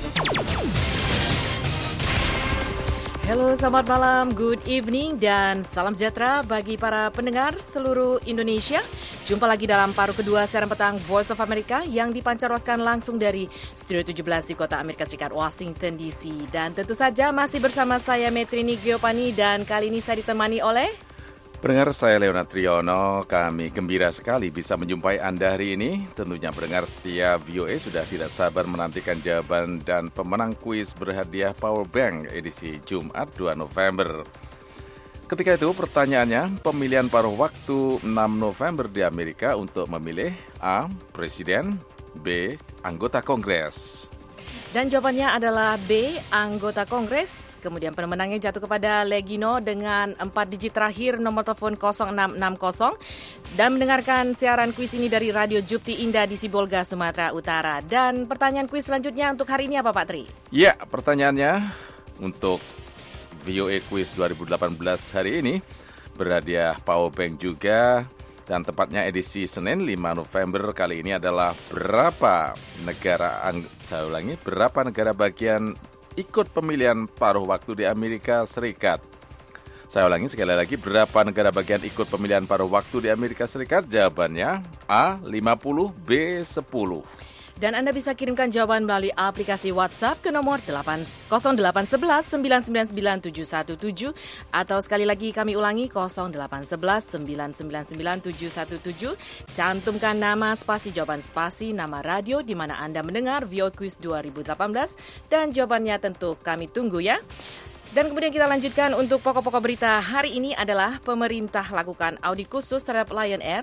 Halo, selamat malam, good evening, dan salam sejahtera bagi para pendengar seluruh Indonesia. Jumpa lagi dalam paruh kedua siaran petang Voice of America yang dipancaroskan langsung dari Studio tujuh belas di kota Amerika Serikat, Washington D C. Dan tentu saja masih bersama saya Metrini Giovanni, dan kali ini saya ditemani oleh... Pendengar, saya Leonard Triono. Kami gembira sekali bisa menjumpai Anda hari ini. Tentunya pendengar setia V O A sudah tidak sabar menantikan jawaban dan pemenang kuis berhadiah Power Bank edisi Jumat dua November. Ketika itu pertanyaannya, pemilihan paruh waktu enam November di Amerika untuk memilih A. Presiden, B. Anggota Kongres. Dan jawabannya adalah B, anggota Kongres. Kemudian pemenangnya jatuh kepada Legino dengan empat digit terakhir nomor telepon nol enam enam nol. Dan mendengarkan siaran kuis ini dari Radio Jupti Indah di Sibolga, Sumatera Utara. Dan pertanyaan kuis selanjutnya untuk hari ini apa Pak Tri? Ya, pertanyaannya untuk V O A Quiz dua ribu delapan belas hari ini berhadiah Power Bank juga. Dan tepatnya edisi Senin lima November kali ini adalah berapa negara, saya ulangi, berapa negara bagian ikut pemilihan paruh waktu di Amerika Serikat. Saya ulangi sekali lagi, berapa negara bagian ikut pemilihan paruh waktu di Amerika Serikat? Jawabannya A lima puluh, B sepuluh. Dan Anda bisa kirimkan jawaban melalui aplikasi WhatsApp ke nomor nol delapan satu satu sembilan sembilan sembilan tujuh satu tujuh atau sekali lagi kami ulangi nol delapan satu satu sembilan sembilan sembilan tujuh satu tujuh. Cantumkan nama, spasi, jawaban spasi, nama radio di mana Anda mendengar V O A Quiz dua ribu delapan belas dan jawabannya tentu kami tunggu ya. Dan kemudian kita lanjutkan untuk pokok-pokok berita hari ini adalah pemerintah lakukan audit khusus terhadap Lion Air.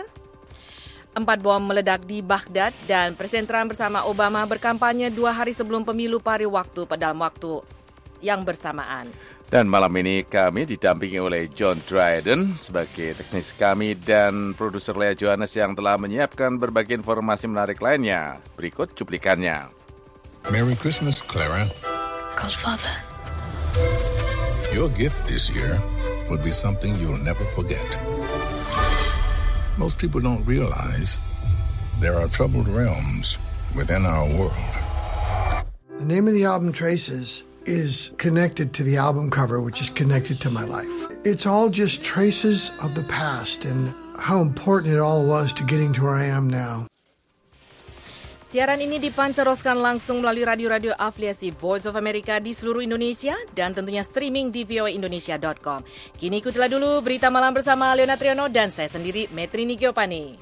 Empat bom meledak di Baghdad dan Presiden Trump bersama Obama berkampanye dua hari sebelum pemilu paruh waktu pada waktu yang bersamaan. Dan malam ini kami didampingi oleh John Dryden sebagai teknis kami dan produser Lea Johannes yang telah menyiapkan berbagai informasi menarik lainnya. Berikut cuplikannya. Merry Christmas, Clara. Godfather. Your gift this year will be something you'll never forget. Most people don't realize there are troubled realms within our world. The name of the album, Traces, is connected to the album cover, which is connected to my life. It's all just traces of the past and how important it all was to getting to where I am now. Siaran ini dipancaroskan langsung melalui radio-radio afiliasi Voice of America di seluruh Indonesia dan tentunya streaming di v o a indonesia dot com. Kini ikutilah dulu berita malam bersama Leonard Triono dan saya sendiri, Metrini Giovanni.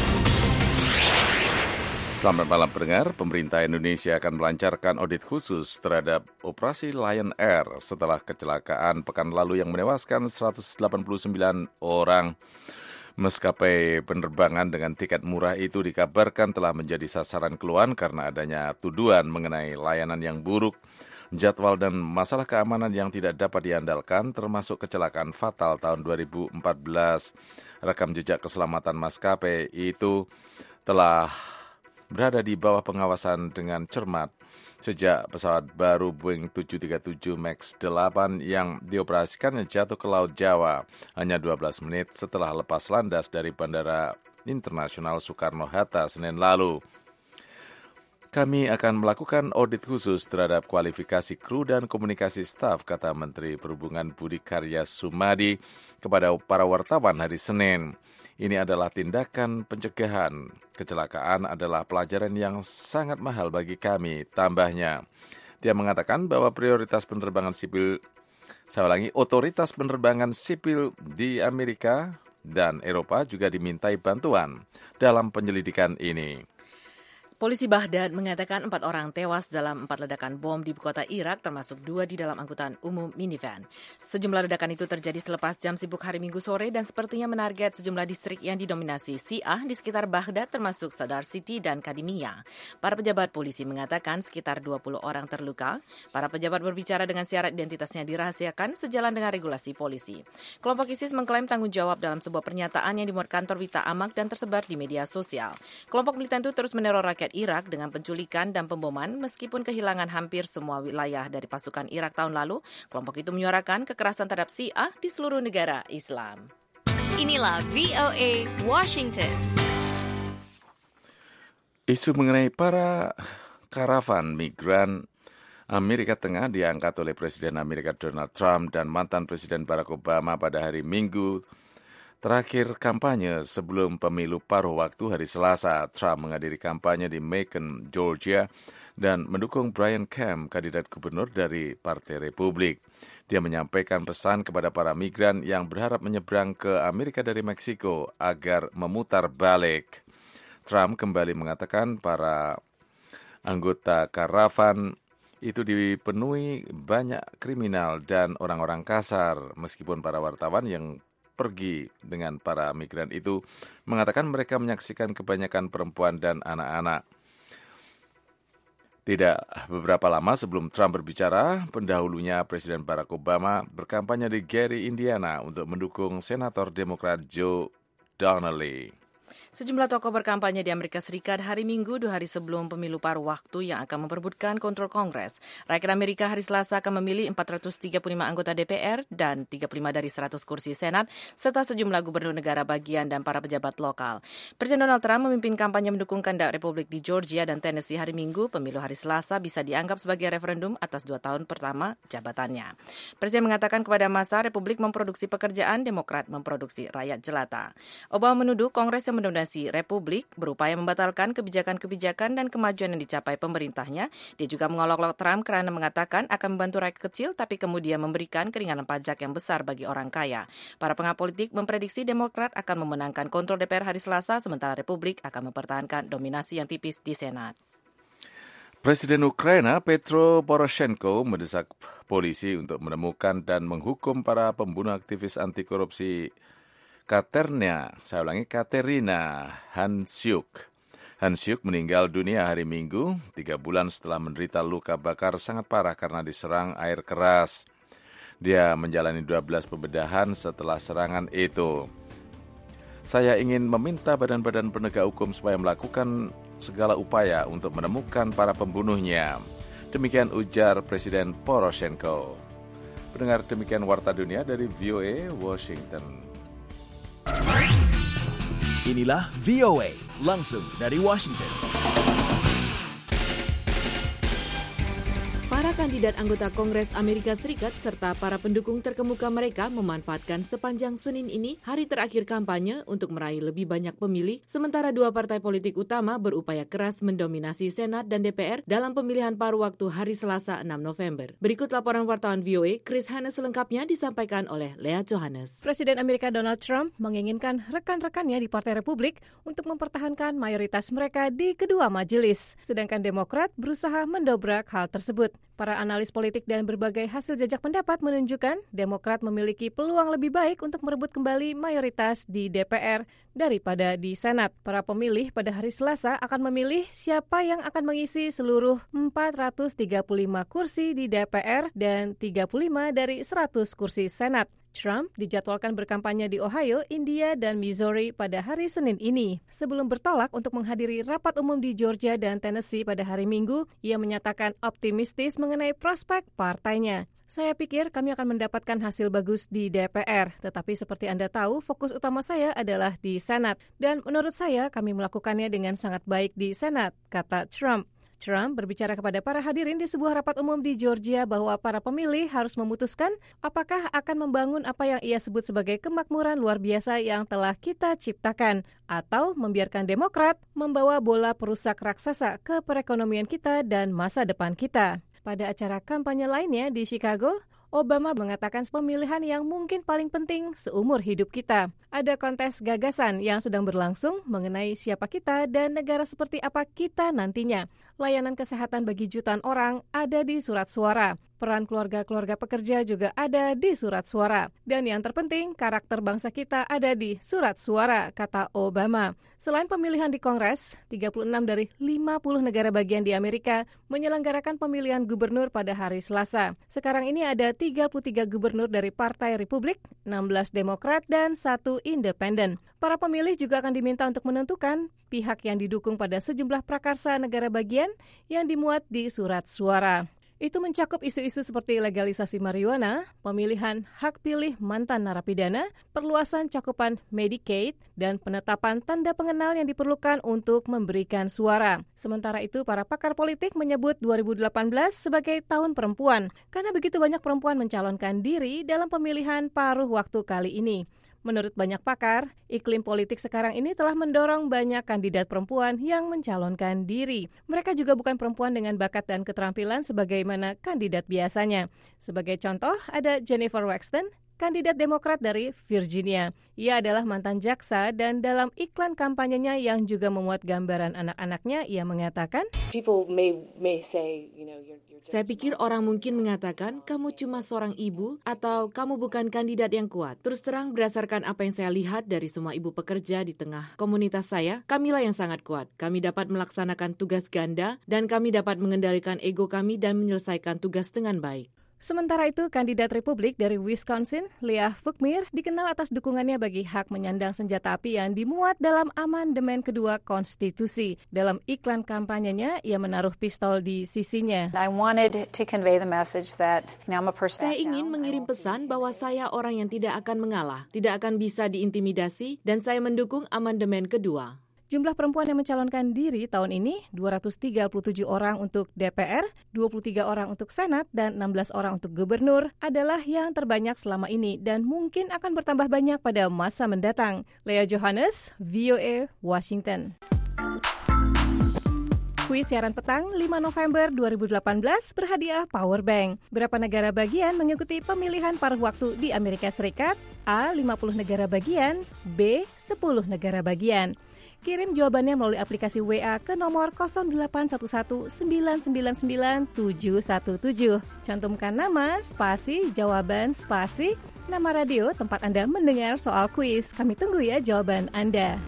Selamat malam pendengar, pemerintah Indonesia akan melancarkan audit khusus terhadap operasi Lion Air setelah kecelakaan pekan lalu yang menewaskan seratus delapan puluh sembilan orang. Maskapai penerbangan dengan tiket murah itu dikabarkan telah menjadi sasaran keluhan karena adanya tuduhan mengenai layanan yang buruk, jadwal dan masalah keamanan yang tidak dapat diandalkan, termasuk kecelakaan fatal tahun dua ribu empat belas. Rekam jejak keselamatan maskapai itu telah berada di bawah pengawasan dengan cermat sejak pesawat baru Boeing tujuh tiga tujuh Max delapan yang dioperasikan jatuh ke Laut Jawa hanya dua belas menit setelah lepas landas dari Bandara Internasional Soekarno-Hatta Senin lalu. Kami akan melakukan audit khusus terhadap kualifikasi kru dan komunikasi staf, kata Menteri Perhubungan Budi Karya Sumadi kepada para wartawan hari Senin. Ini adalah tindakan pencegahan. Kecelakaan adalah pelajaran yang sangat mahal bagi kami, tambahnya. Dia mengatakan bahwa prioritas penerbangan sipil, saya ulangi, otoritas penerbangan sipil di Amerika dan Eropa juga dimintai bantuan dalam penyelidikan ini. Polisi Baghdad mengatakan empat orang tewas dalam empat ledakan bom di ibu kota Irak, termasuk dua di dalam angkutan umum minivan. Sejumlah ledakan itu terjadi selepas jam sibuk hari Minggu sore dan sepertinya menarget sejumlah distrik yang didominasi Syiah di sekitar Baghdad, termasuk Sadar City dan Kadimiyah. Para pejabat polisi mengatakan sekitar dua puluh orang terluka. Para pejabat berbicara dengan syarat identitasnya dirahasiakan sejalan dengan regulasi polisi. Kelompok ISIS mengklaim tanggung jawab dalam sebuah pernyataan yang dimuat kantor berita Amaq dan tersebar di media sosial. Kelompok militan itu terus meneror rakyat Irak dengan penculikan dan pemboman meskipun kehilangan hampir semua wilayah dari pasukan Irak tahun lalu. Kelompok itu menyuarakan kekerasan terhadap Syiah di seluruh negara Islam. Inilah V O A Washington. Isu mengenai para karavan migran Amerika Tengah diangkat oleh Presiden Amerika Donald Trump dan mantan Presiden Barack Obama pada hari Minggu terakhir kampanye sebelum pemilu paruh waktu hari Selasa. Trump menghadiri kampanye di Macon, Georgia, dan mendukung Brian Kemp, kandidat gubernur dari Partai Republik. Dia menyampaikan pesan kepada para migran yang berharap menyeberang ke Amerika dari Meksiko agar memutar balik. Trump kembali mengatakan para anggota karavan itu dipenuhi banyak kriminal dan orang-orang kasar, meskipun para wartawan yang pergi dengan para migran itu mengatakan mereka menyaksikan kebanyakan perempuan dan anak-anak. Tidak beberapa lama sebelum Trump berbicara, pendahulunya Presiden Barack Obama berkampanye di Gary, Indiana untuk mendukung Senator Demokrat Joe Donnelly. Sejumlah tokoh berkampanye di Amerika Serikat hari Minggu, dua hari sebelum pemilu paruh waktu yang akan memperebutkan kontrol Kongres. Rakyat Amerika hari Selasa akan memilih empat ratus tiga puluh lima anggota D P R dan tiga puluh lima dari seratus kursi Senat, serta sejumlah gubernur negara bagian dan para pejabat lokal. Presiden Donald Trump memimpin kampanye mendukung kandidat Republik di Georgia dan Tennessee hari Minggu. Pemilu hari Selasa bisa dianggap sebagai referendum atas dua tahun pertama jabatannya. Presiden mengatakan kepada massa, Republik memproduksi pekerjaan, Demokrat memproduksi rakyat jelata. Obama menuduh Kongres yang mendominasi Republik berupaya membatalkan kebijakan-kebijakan dan kemajuan yang dicapai pemerintahnya. Dia juga mengolok-olok Trump karena mengatakan akan membantu rakyat kecil tapi kemudian memberikan keringanan pajak yang besar bagi orang kaya. Para pengamat politik memprediksi Demokrat akan memenangkan kontrol D P R hari Selasa, sementara Republik akan mempertahankan dominasi yang tipis di Senat. Presiden Ukraina Petro Poroshenko mendesak polisi untuk menemukan dan menghukum para pembunuh aktivis anti korupsi Katerina, saya ulangi, Katerina Hansyuk. Hansyuk meninggal dunia hari Minggu, tiga bulan setelah menderita luka bakar sangat parah karena diserang air keras. Dia menjalani dua belas pembedahan setelah serangan itu. Saya ingin meminta badan-badan penegak hukum supaya melakukan segala upaya untuk menemukan para pembunuhnya. Demikian ujar Presiden Poroshenko. Pendengar, demikian Warta Dunia dari V O A Washington. Inilah V O A, langsung dari Washington. Para kandidat anggota Kongres Amerika Serikat serta para pendukung terkemuka mereka memanfaatkan sepanjang Senin ini hari terakhir kampanye untuk meraih lebih banyak pemilih, sementara dua partai politik utama berupaya keras mendominasi Senat dan D P R dalam pemilihan paruh waktu hari Selasa enam November. Berikut laporan wartawan V O A, Chris Hannes, selengkapnya disampaikan oleh Lea Johannes. Presiden Amerika Donald Trump menginginkan rekan-rekannya di Partai Republik untuk mempertahankan mayoritas mereka di kedua majelis, sedangkan Demokrat berusaha mendobrak hal tersebut. Para analis politik dan berbagai hasil jajak pendapat menunjukkan Demokrat memiliki peluang lebih baik untuk merebut kembali mayoritas di D P R daripada di Senat. Para pemilih pada hari Selasa akan memilih siapa yang akan mengisi seluruh empat ratus tiga puluh lima kursi di D P R dan tiga puluh lima dari seratus kursi Senat. Trump dijadwalkan berkampanye di Ohio, India, dan Missouri pada hari Senin ini. Sebelum bertolak untuk menghadiri rapat umum di Georgia dan Tennessee pada hari Minggu, ia menyatakan optimistis mengenai prospek partainya. Saya pikir kami akan mendapatkan hasil bagus di D P R, tetapi seperti Anda tahu, fokus utama saya adalah di Senat. Dan menurut saya, kami melakukannya dengan sangat baik di Senat, kata Trump. Trump berbicara kepada para hadirin di sebuah rapat umum di Georgia bahwa para pemilih harus memutuskan apakah akan membangun apa yang ia sebut sebagai kemakmuran luar biasa yang telah kita ciptakan, atau membiarkan Demokrat membawa bola perusak raksasa ke perekonomian kita dan masa depan kita. Pada acara kampanye lainnya di Chicago, Obama mengatakan pemilihan yang mungkin paling penting seumur hidup kita. Ada kontes gagasan yang sedang berlangsung mengenai siapa kita dan negara seperti apa kita nantinya. Layanan kesehatan bagi jutaan orang ada di surat suara. Peran keluarga-keluarga pekerja juga ada di surat suara. Dan yang terpenting, karakter bangsa kita ada di surat suara, kata Obama. Selain pemilihan di Kongres, tiga puluh enam dari lima puluh negara bagian di Amerika menyelenggarakan pemilihan gubernur pada hari Selasa. Sekarang ini ada tiga puluh tiga gubernur dari Partai Republik, enam belas Demokrat, dan satu Independen. Para pemilih juga akan diminta untuk menentukan pihak yang didukung pada sejumlah prakarsa negara bagian yang dimuat di surat suara. Itu mencakup isu-isu seperti legalisasi marijuana, pemilihan hak pilih mantan narapidana, perluasan cakupan Medicaid, dan penetapan tanda pengenal yang diperlukan untuk memberikan suara. Sementara itu, para pakar politik menyebut dua ribu delapan belas sebagai tahun perempuan, karena begitu banyak perempuan mencalonkan diri dalam pemilihan paruh waktu kali ini. Menurut banyak pakar, iklim politik sekarang ini telah mendorong banyak kandidat perempuan yang mencalonkan diri. Mereka juga bukan perempuan dengan bakat dan keterampilan sebagaimana kandidat biasanya. Sebagai contoh, ada Jennifer Waxton, kandidat Demokrat dari Virginia. Ia adalah mantan jaksa dan dalam iklan kampanyenya yang juga memuat gambaran anak-anaknya, ia mengatakan, People may, may say, you know, you're, you're Saya pikir orang mungkin mengatakan kamu cuma seorang ibu atau kamu bukan kandidat yang kuat. Terus terang berdasarkan apa yang saya lihat dari semua ibu pekerja di tengah komunitas saya, kamilah yang sangat kuat. Kami dapat melaksanakan tugas ganda dan kami dapat mengendalikan ego kami dan menyelesaikan tugas dengan baik. Sementara itu, kandidat Republik dari Wisconsin, Leah Vukmir, dikenal atas dukungannya bagi hak menyandang senjata api yang dimuat dalam amandemen kedua konstitusi. Dalam iklan kampanyenya, ia menaruh pistol di sisinya. I wanted to convey the message that, you know, I'm a person. Saya ingin mengirim pesan bahwa saya orang yang tidak akan mengalah, tidak akan bisa diintimidasi, dan saya mendukung amandemen kedua. Jumlah perempuan yang mencalonkan diri tahun ini dua ratus tiga puluh tujuh orang untuk D P R, dua puluh tiga orang untuk Senat, dan enam belas orang untuk gubernur adalah yang terbanyak selama ini dan mungkin akan bertambah banyak pada masa mendatang. Leah Johannes, V O A, Washington. Kuis siaran petang lima November dua ribu delapan belas berhadiah power bank. Berapa negara bagian mengikuti pemilihan paruh waktu di Amerika Serikat? A. lima puluh negara bagian, B. sepuluh negara bagian. Kirim jawabannya melalui aplikasi W A ke nomor nol delapan satu satu sembilan sembilan sembilan tujuh satu tujuh. Cantumkan nama, spasi, jawaban, spasi, nama radio tempat Anda mendengar soal kuis. Kami tunggu ya jawaban Anda.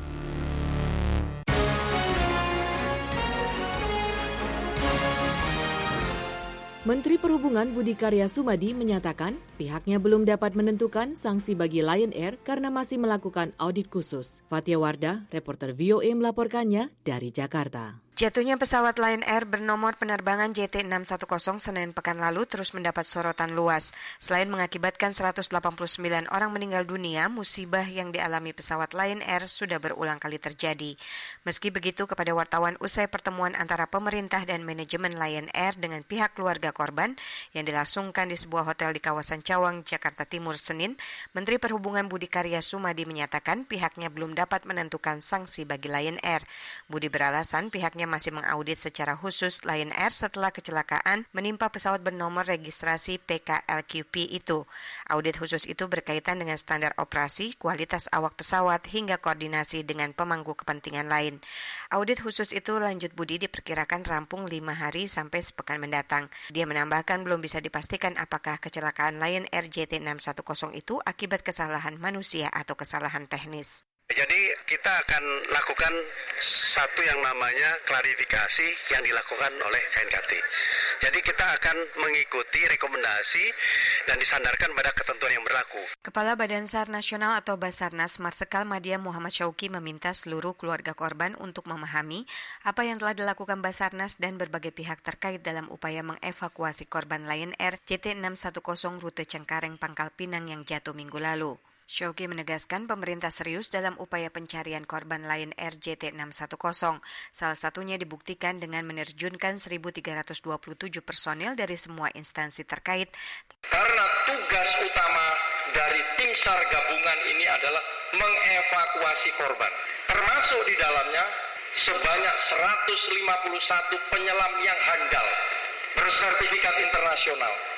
Menteri Perhubungan Budi Karya Sumadi menyatakan pihaknya belum dapat menentukan sanksi bagi Lion Air karena masih melakukan audit khusus. Fatia Wardah, reporter V O A melaporkannya dari Jakarta. Jatuhnya pesawat Lion Air bernomor penerbangan J T enam satu nol Senin pekan lalu terus mendapat sorotan luas. Selain mengakibatkan seratus delapan puluh sembilan orang meninggal dunia, musibah yang dialami pesawat Lion Air sudah berulang kali terjadi. Meski begitu, kepada wartawan usai pertemuan antara pemerintah dan manajemen Lion Air dengan pihak keluarga korban yang dilangsungkan di sebuah hotel di kawasan Cawang, Jakarta Timur, Senin, Menteri Perhubungan Budi Karya Sumadi menyatakan pihaknya belum dapat menentukan sanksi bagi Lion Air. Budi beralasan pihaknya masih mengaudit secara khusus Lion Air setelah kecelakaan menimpa pesawat bernomor registrasi P K L Q P itu. Audit khusus itu berkaitan dengan standar operasi, kualitas awak pesawat, hingga koordinasi dengan pemangku kepentingan lain. Audit khusus itu, lanjut Budi, diperkirakan rampung lima hari sampai sepekan mendatang. Dia menambahkan belum bisa dipastikan apakah kecelakaan Lion Air J T enam satu nol itu akibat kesalahan manusia atau kesalahan teknis. Jadi kita akan lakukan satu yang namanya klarifikasi yang dilakukan oleh K N K T. Jadi kita akan mengikuti rekomendasi dan disandarkan pada ketentuan yang berlaku. Kepala Badan S A R Nasional atau Basarnas Marsikal Madya Muhammad Syauki meminta seluruh keluarga korban untuk memahami apa yang telah dilakukan Basarnas dan berbagai pihak terkait dalam upaya mengevakuasi korban Lion Air J T enam satu nol rute Cengkareng Pangkal Pinang yang jatuh minggu lalu. Syauki menegaskan pemerintah serius dalam upaya pencarian korban Lion Air J T enam satu nol. Salah satunya dibuktikan dengan menerjunkan seribu tiga ratus dua puluh tujuh personil dari semua instansi terkait. Karena tugas utama dari tim S A R gabungan ini adalah mengevakuasi korban. Termasuk di dalamnya sebanyak seratus lima puluh satu penyelam yang handal bersertifikat internasional.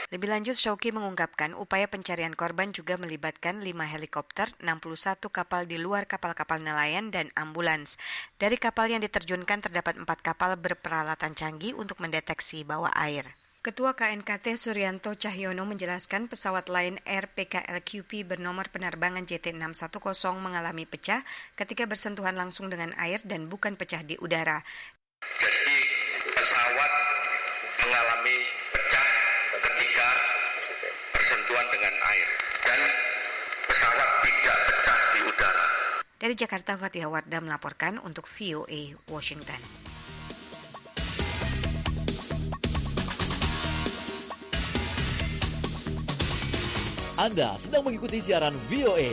Lebih lanjut, Shouki mengungkapkan upaya pencarian korban juga melibatkan lima helikopter, enam puluh satu kapal di luar kapal-kapal nelayan, dan ambulans. Dari kapal yang diterjunkan terdapat empat kapal berperalatan canggih untuk mendeteksi bawah air. Ketua K N K T Suryanto Cahyono menjelaskan pesawat Lion Air P K L Q P bernomor penerbangan J T enam satu nol mengalami pecah ketika bersentuhan langsung dengan air dan bukan pecah di udara. Jadi pesawat mengalami pecah ketika bersentuhan dengan air dan pesawat tidak pecah di udara. Dari Jakarta, Fatihah Wardah melaporkan untuk V O A Washington. Anda sedang mengikuti siaran V O A.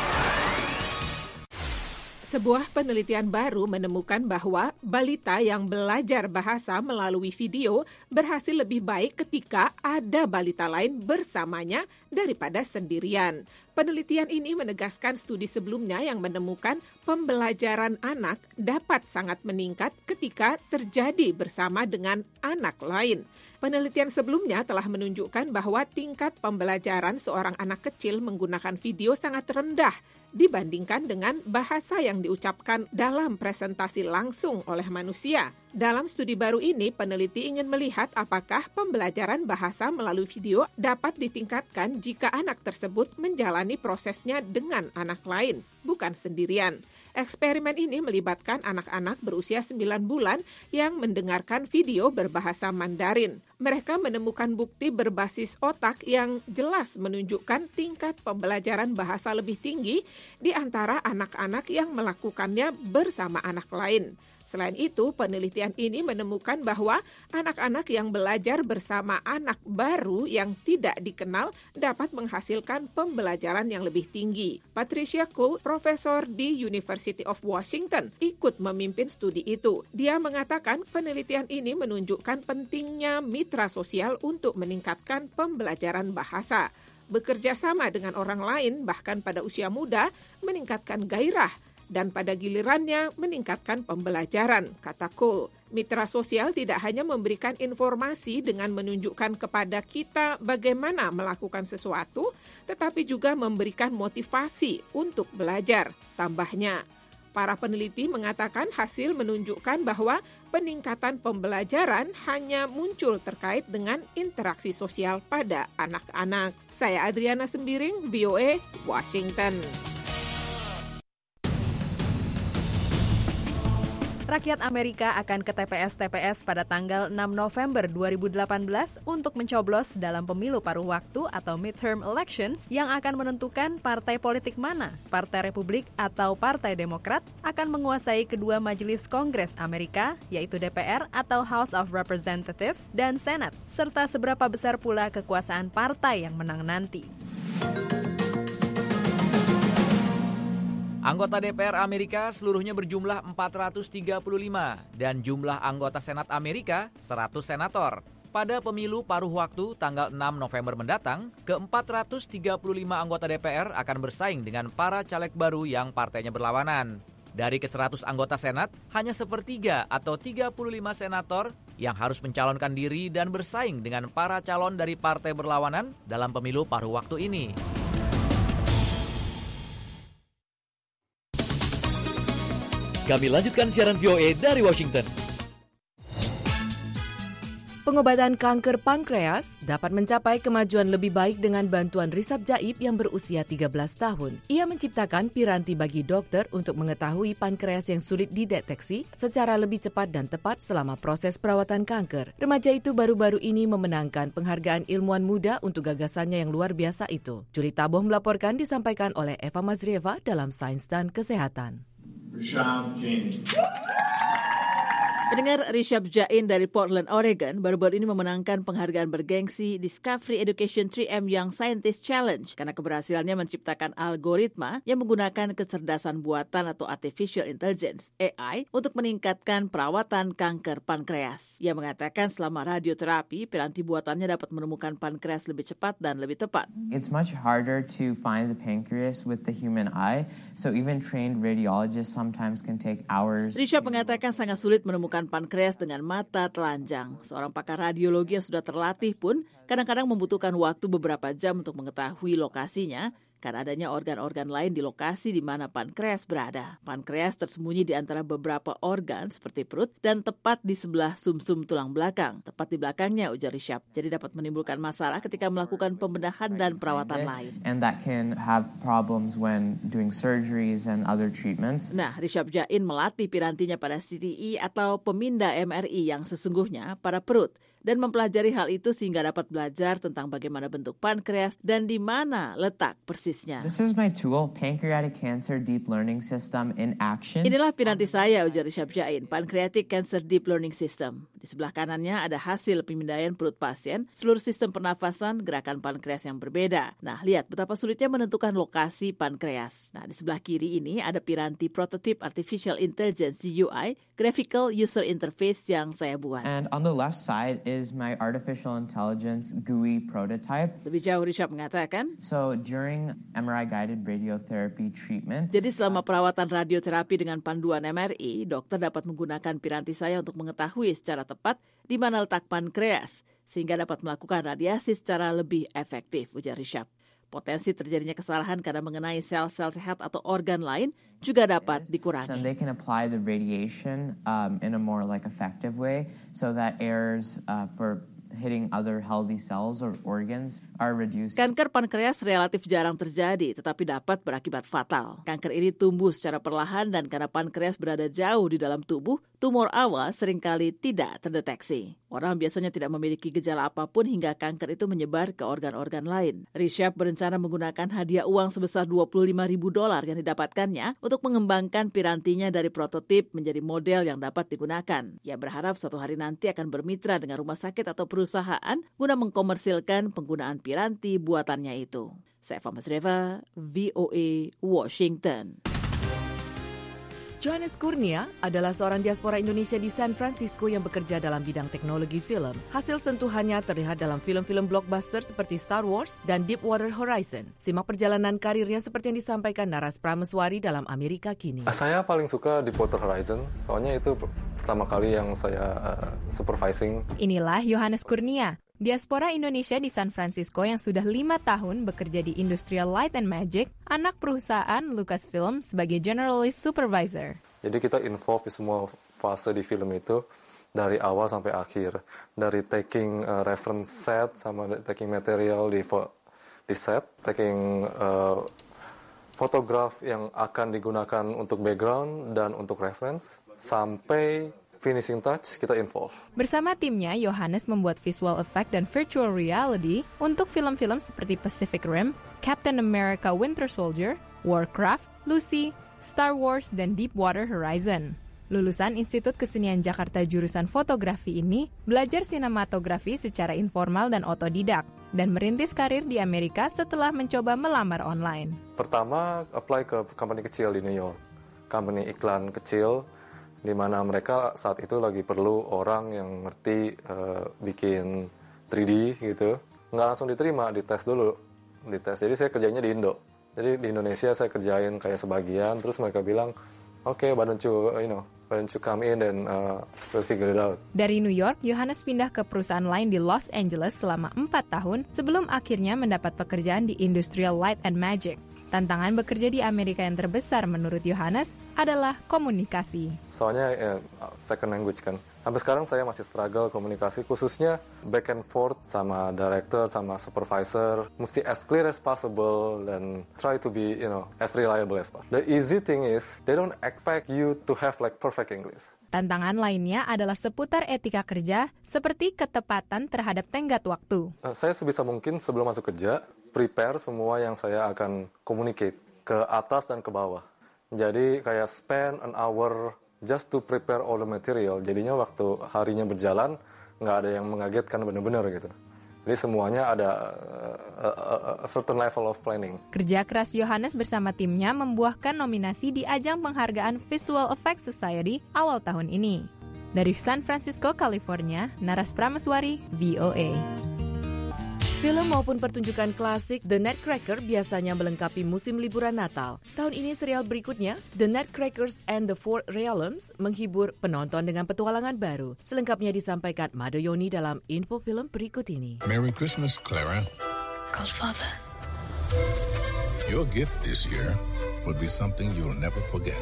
Sebuah penelitian baru menemukan bahwa balita yang belajar bahasa melalui video berhasil lebih baik ketika ada balita lain bersamanya daripada sendirian. Penelitian ini menegaskan studi sebelumnya yang menemukan pembelajaran anak dapat sangat meningkat ketika terjadi bersama dengan anak lain. Penelitian sebelumnya telah menunjukkan bahwa tingkat pembelajaran seorang anak kecil menggunakan video sangat rendah dibandingkan dengan bahasa yang diucapkan dalam presentasi langsung oleh manusia. Dalam studi baru ini, peneliti ingin melihat apakah pembelajaran bahasa melalui video dapat ditingkatkan jika anak tersebut menjalani prosesnya dengan anak lain, bukan sendirian. Eksperimen ini melibatkan anak-anak berusia sembilan bulan yang mendengarkan video berbahasa Mandarin. Mereka menemukan bukti berbasis otak yang jelas menunjukkan tingkat pembelajaran bahasa lebih tinggi di antara anak-anak yang melakukannya bersama anak lain. Selain itu, penelitian ini menemukan bahwa anak-anak yang belajar bersama anak baru yang tidak dikenal dapat menghasilkan pembelajaran yang lebih tinggi. Patricia Kuhl, profesor di University of Washington, ikut memimpin studi itu. Dia mengatakan penelitian ini menunjukkan pentingnya mitra sosial untuk meningkatkan pembelajaran bahasa. Bekerja sama dengan orang lain, bahkan pada usia muda, meningkatkan gairah dan pada gilirannya meningkatkan pembelajaran, kata Cole. Mitra sosial tidak hanya memberikan informasi dengan menunjukkan kepada kita bagaimana melakukan sesuatu, tetapi juga memberikan motivasi untuk belajar. Tambahnya, para peneliti mengatakan hasil menunjukkan bahwa peningkatan pembelajaran hanya muncul terkait dengan interaksi sosial pada anak-anak. Saya Adriana Sembiring, V O A, Washington. Rakyat Amerika akan ke T P S T P S pada tanggal enam November dua ribu delapan belas untuk mencoblos dalam pemilu paruh waktu atau midterm elections yang akan menentukan partai politik mana, Partai Republik atau Partai Demokrat, akan menguasai kedua majelis Kongres Amerika, yaitu D P R atau House of Representatives dan Senate, serta seberapa besar pula kekuasaan partai yang menang nanti. Anggota D P R Amerika seluruhnya berjumlah empat ratus tiga puluh lima dan jumlah anggota Senat Amerika seratus senator. Pada pemilu paruh waktu tanggal enam November mendatang, ke empat ratus tiga puluh lima anggota D P R akan bersaing dengan para caleg baru yang partainya berlawanan. Dari ke seratus anggota Senat, hanya sepertiga atau tiga puluh lima senator yang harus mencalonkan diri dan bersaing dengan para calon dari partai berlawanan dalam pemilu paruh waktu ini. Kami lanjutkan siaran V O A dari Washington. Pengobatan kanker pankreas dapat mencapai kemajuan lebih baik dengan bantuan Risab Jaib yang berusia tiga belas tahun. Ia menciptakan piranti bagi dokter untuk mengetahui pankreas yang sulit dideteksi secara lebih cepat dan tepat selama proses perawatan kanker. Remaja itu baru-baru ini memenangkan penghargaan ilmuwan muda untuk gagasannya yang luar biasa itu. Juli Taboh melaporkan, disampaikan oleh Eva Mazrieva dalam Sains dan Kesehatan. Rishab Jain. Pendengar, Rishab Jain dari Portland, Oregon, baru-baru ini memenangkan penghargaan bergengsi Discovery Education three M Young Scientist Challenge karena keberhasilannya menciptakan algoritma yang menggunakan kecerdasan buatan atau Artificial Intelligence A I untuk meningkatkan perawatan kanker pankreas. Ia mengatakan selama radioterapi, piranti buatannya dapat menemukan pankreas lebih cepat dan lebih tepat. It's much harder to find the pancreas with the human eye, so even trained radiologists sometimes can take hours. Rishab mengatakan sangat sulit menemukan menemukan pankreas dengan mata telanjang. Seorang pakar radiologi yang sudah terlatih pun kadang-kadang membutuhkan waktu beberapa jam untuk mengetahui lokasinya karena adanya organ-organ lain di lokasi di mana pankreas berada. Pankreas tersembunyi di antara beberapa organ seperti perut dan tepat di sebelah sumsum tulang belakang. Tepat di belakangnya, ujar Rishab. Jadi dapat menimbulkan masalah ketika melakukan pembedahan dan perawatan lain. And that can have problems when doing surgeries and other treatments. Nah, Rishab Jain melatih pirantinya pada C T E atau pemindah M R I yang sesungguhnya pada perut dan mempelajari hal itu sehingga dapat belajar tentang bagaimana bentuk pankreas dan di mana letak persisnya. This is my tool, Pancreatic Cancer Deep Learning System in action. Inilah piranti saya, ujar Rishab Jain, Pancreatic Cancer Deep Learning System. Di sebelah kanannya ada hasil pemindaian perut pasien, seluruh sistem pernafasan, gerakan pankreas yang berbeda. Nah, lihat betapa sulitnya menentukan lokasi pankreas. Nah, di sebelah kiri ini ada piranti Prototype Artificial Intelligence G U I, Graphical User Interface yang saya buat. And on the left side is my artificial intelligence G U I prototype. Lebih jauh, Rishab mengatakan, So during M R I-guided radiotherapy treatment, jadi selama perawatan radioterapi dengan panduan M R I, dokter dapat menggunakan piranti saya untuk mengetahui secara tepat di mana letak pankreas, sehingga dapat melakukan radiasi secara lebih efektif, ujar Rishab. Potensi terjadinya kesalahan karena mengenai sel-sel sehat atau organ lain juga dapat dikurangi. So they can apply the radiation um, in a more like effective way, so that errors uh, for hitting other healthy cells or organs are reduced. Kanker pankreas relatif jarang terjadi, tetapi dapat berakibat fatal. Kanker ini tumbuh secara perlahan dan karena pankreas berada jauh di dalam tubuh, tumor awal seringkali tidak terdeteksi. Orang biasanya tidak memiliki gejala apapun hingga kanker itu menyebar ke organ-organ lain. Rishab berencana menggunakan hadiah uang sebesar dua puluh lima ribu dolar yang didapatkannya untuk mengembangkan pirantinya dari prototip menjadi model yang dapat digunakan. Ia berharap suatu hari nanti akan bermitra dengan rumah sakit atau perusahaan guna mengkomersilkan penggunaan piranti buatannya itu. Saya Fama Sreva, V O A, Washington. Johannes Kurnia adalah seorang diaspora Indonesia di San Francisco yang bekerja dalam bidang teknologi film. Hasil sentuhannya terlihat dalam film-film blockbuster seperti Star Wars dan Deepwater Horizon. Simak perjalanan karirnya seperti yang disampaikan Naras Prameswari dalam Amerika Kini. Saya paling suka Deepwater Horizon, soalnya itu pertama kali yang saya uh, supervising. Inilah Johannes Kurnia, diaspora Indonesia di San Francisco yang sudah lima tahun bekerja di Industrial Light and Magic, anak perusahaan Lucasfilm sebagai Generalist Supervisor. Jadi kita involved di semua fase di film itu, dari awal sampai akhir. Dari taking uh, reference set, sama taking material di, di set, taking uh, fotograf yang akan digunakan untuk background dan untuk reference, sampai finishing touch, kita involve. Bersama timnya, Johannes membuat visual effect dan virtual reality untuk film-film seperti Pacific Rim, Captain America Winter Soldier, Warcraft, Lucy, Star Wars, dan Deepwater Horizon. Lulusan Institut Kesenian Jakarta jurusan fotografi ini belajar sinematografi secara informal dan otodidak dan merintis karir di Amerika setelah mencoba melamar online. Pertama, apply ke company kecil di New York. Company iklan kecil, di mana mereka saat itu lagi perlu orang yang ngerti uh, bikin tiga D gitu. Nggak langsung diterima, dites dulu. Dites. Jadi saya kerjanya di Indo. Jadi di Indonesia saya kerjain kayak sebagian, terus mereka bilang, oke, okay, why don't you, you know, why don't you come in and uh, we'll figure it out. Dari New York, Johannes pindah ke perusahaan lain di Los Angeles selama empat tahun sebelum akhirnya mendapat pekerjaan di Industrial Light and Magic. Tantangan bekerja di Amerika yang terbesar menurut Johannes adalah komunikasi. Soalnya ya, second language kan. Sampai sekarang saya masih struggle komunikasi, khususnya back and forth sama director, sama supervisor. Mesti as clear as possible dan try to be, you know, as reliable as possible. The easy thing is, they don't expect you to have like perfect English. Tantangan lainnya adalah seputar etika kerja, seperti ketepatan terhadap tenggat waktu. Saya sebisa mungkin sebelum masuk kerja, prepare semua yang saya akan communicate ke atas dan ke bawah. Jadi kayak spend an hour just to prepare all the material. Jadinya waktu harinya berjalan, nggak ada yang mengagetkan benar-benar gitu. Jadi semuanya ada a, a, a certain level of planning. Kerja keras Johannes bersama timnya membuahkan nominasi di ajang penghargaan Visual Effects Society awal tahun ini. Dari San Francisco, California, Naras Prameswari, V O A. Film maupun pertunjukan klasik The Nutcracker biasanya melengkapi musim liburan Natal. Tahun ini serial berikutnya, The Nutcrackers and the Four Realms, menghibur penonton dengan petualangan baru. Selengkapnya disampaikan Mado Yoni dalam info film berikut ini. Merry Christmas, Clara. Godfather. Your gift this year will be something you'll never forget.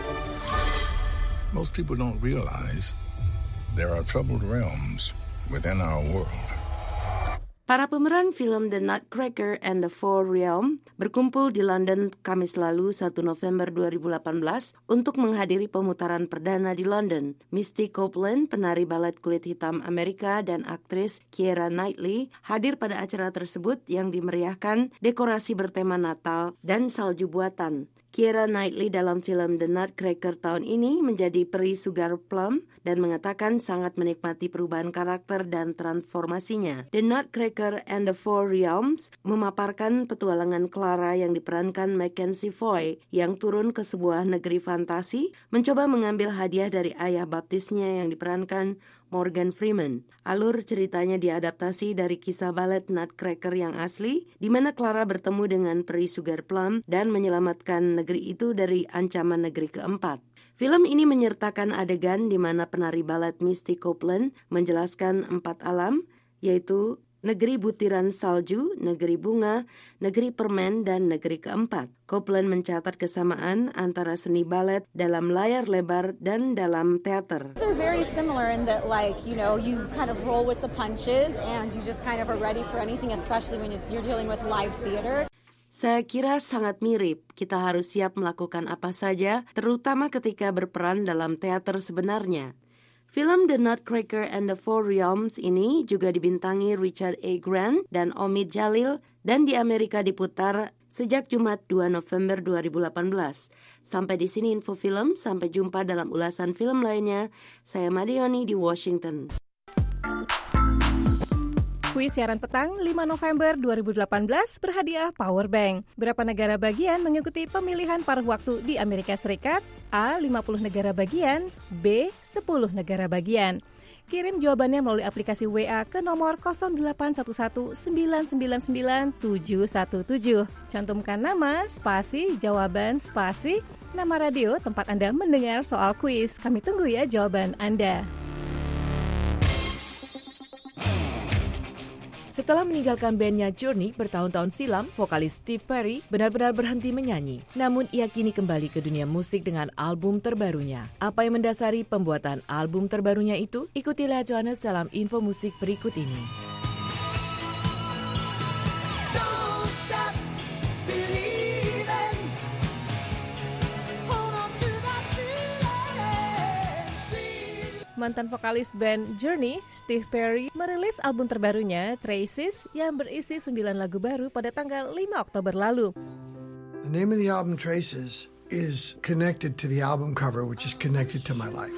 Most people don't realize there are troubled realms within our world. Para pemeran film The Nutcracker and the Four Realms berkumpul di London Kamis lalu satu November dua ribu delapan belas untuk menghadiri pemutaran perdana di London. Misty Copeland, penari balet kulit hitam Amerika dan aktris Keira Knightley hadir pada acara tersebut yang dimeriahkan dekorasi bertema Natal dan salju buatan. Keira Knightley dalam film The Nutcracker tahun ini menjadi peri Sugar Plum dan mengatakan sangat menikmati perubahan karakter dan transformasinya. The Nutcracker and the Four Realms memaparkan petualangan Clara yang diperankan Mackenzie Foy yang turun ke sebuah negeri fantasi, mencoba mengambil hadiah dari ayah baptisnya yang diperankan Morgan Freeman. Alur ceritanya diadaptasi dari kisah balet Nutcracker yang asli, di mana Clara bertemu dengan peri Sugar Plum dan menyelamatkan negeri itu dari ancaman negeri keempat. Film ini menyertakan adegan di mana penari balet Misty Copeland menjelaskan empat alam, yaitu negeri butiran salju, negeri bunga, negeri permen, dan negeri keempat. Copeland mencatat kesamaan antara seni balet dalam layar lebar dan dalam teater. They're very similar in that, like, you know, you kind of roll with the punches and you just kind of are ready for anything, especially when you're dealing with live theater. Saya kira sangat mirip. Kita harus siap melakukan apa saja, terutama ketika berperan dalam teater sebenarnya. Film The Nutcracker and the Four Realms ini juga dibintangi Richard A. Grant dan Omid Jalil dan di Amerika diputar sejak Jumat dua November dua ribu delapan belas. Sampai di sini info film, sampai jumpa dalam ulasan film lainnya. Saya Madioni di Washington. Kuis siaran petang lima November dua ribu delapan belas berhadiah power bank. Berapa negara bagian mengikuti pemilihan paruh waktu di Amerika Serikat? A. lima puluh negara bagian, B. sepuluh negara bagian. Kirim jawabannya melalui aplikasi W A ke nomor nol delapan satu satu sembilan sembilan sembilan tujuh satu tujuh. Cantumkan nama, spasi, jawaban, spasi, nama radio tempat Anda mendengar soal kuis. Kami tunggu ya jawaban Anda. Setelah meninggalkan bandnya Journey bertahun-tahun silam, vokalis Steve Perry benar-benar berhenti menyanyi. Namun ia kini kembali ke dunia musik dengan album terbarunya. Apa yang mendasari pembuatan album terbarunya itu? Ikuti Lea Johannes dalam info musik berikut ini. Mantan vokalis band Journey, Steve Perry, merilis album terbarunya, Traces, yang berisi sembilan lagu baru pada tanggal lima Oktober lalu. The name of the album, Traces, is connected to the album cover, which is connected to my life.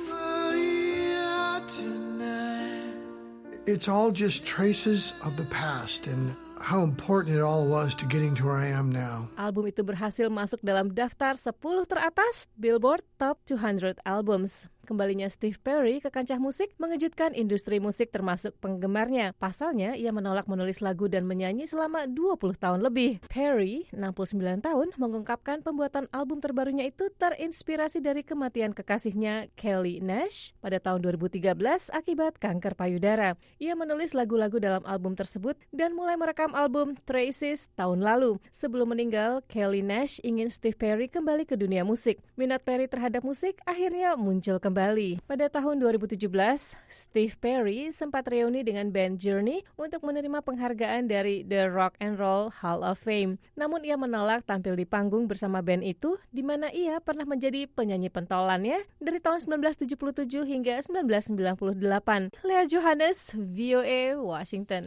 It's all just traces of the past and how important it all was to getting to where I am now. Album itu berhasil masuk dalam daftar sepuluh teratas Billboard Top dua ratus Albums. Kembalinya Steve Perry ke kancah musik mengejutkan industri musik termasuk penggemarnya. Pasalnya, ia menolak menulis lagu dan menyanyi selama dua puluh tahun lebih. Perry, enam puluh sembilan tahun, mengungkapkan pembuatan album terbarunya itu terinspirasi dari kematian kekasihnya Kelly Nash pada tahun dua ribu tiga belas akibat kanker payudara. Ia menulis lagu-lagu dalam album tersebut dan mulai merekam album Traces tahun lalu. Sebelum meninggal, Kelly Nash ingin Steve Perry kembali ke dunia musik. Minat Perry terhadap musik akhirnya muncul kembali. Kembali. Pada tahun dua ribu tujuh belas, Steve Perry sempat reuni dengan band Journey untuk menerima penghargaan dari The Rock and Roll Hall of Fame. Namun ia menolak tampil di panggung bersama band itu, di mana ia pernah menjadi penyanyi pentolannya dari tahun sembilan belas tujuh puluh tujuh hingga sembilan belas sembilan puluh delapan. Lea Johannes, V O A, Washington.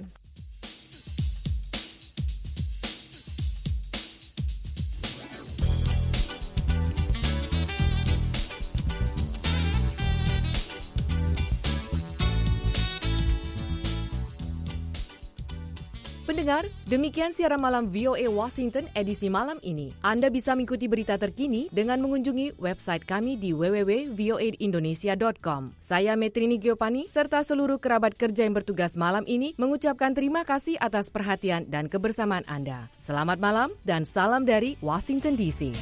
Pendengar, demikian siaran malam V O A Washington edisi malam ini. Anda bisa mengikuti berita terkini dengan mengunjungi website kami di w w w titik v o a indonesia titik com. Saya Metrini Giopani serta seluruh kerabat kerja yang bertugas malam ini mengucapkan terima kasih atas perhatian dan kebersamaan Anda. Selamat malam dan salam dari Washington D C.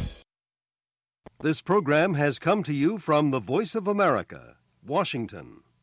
This program has come to you from the Voice of America, Washington.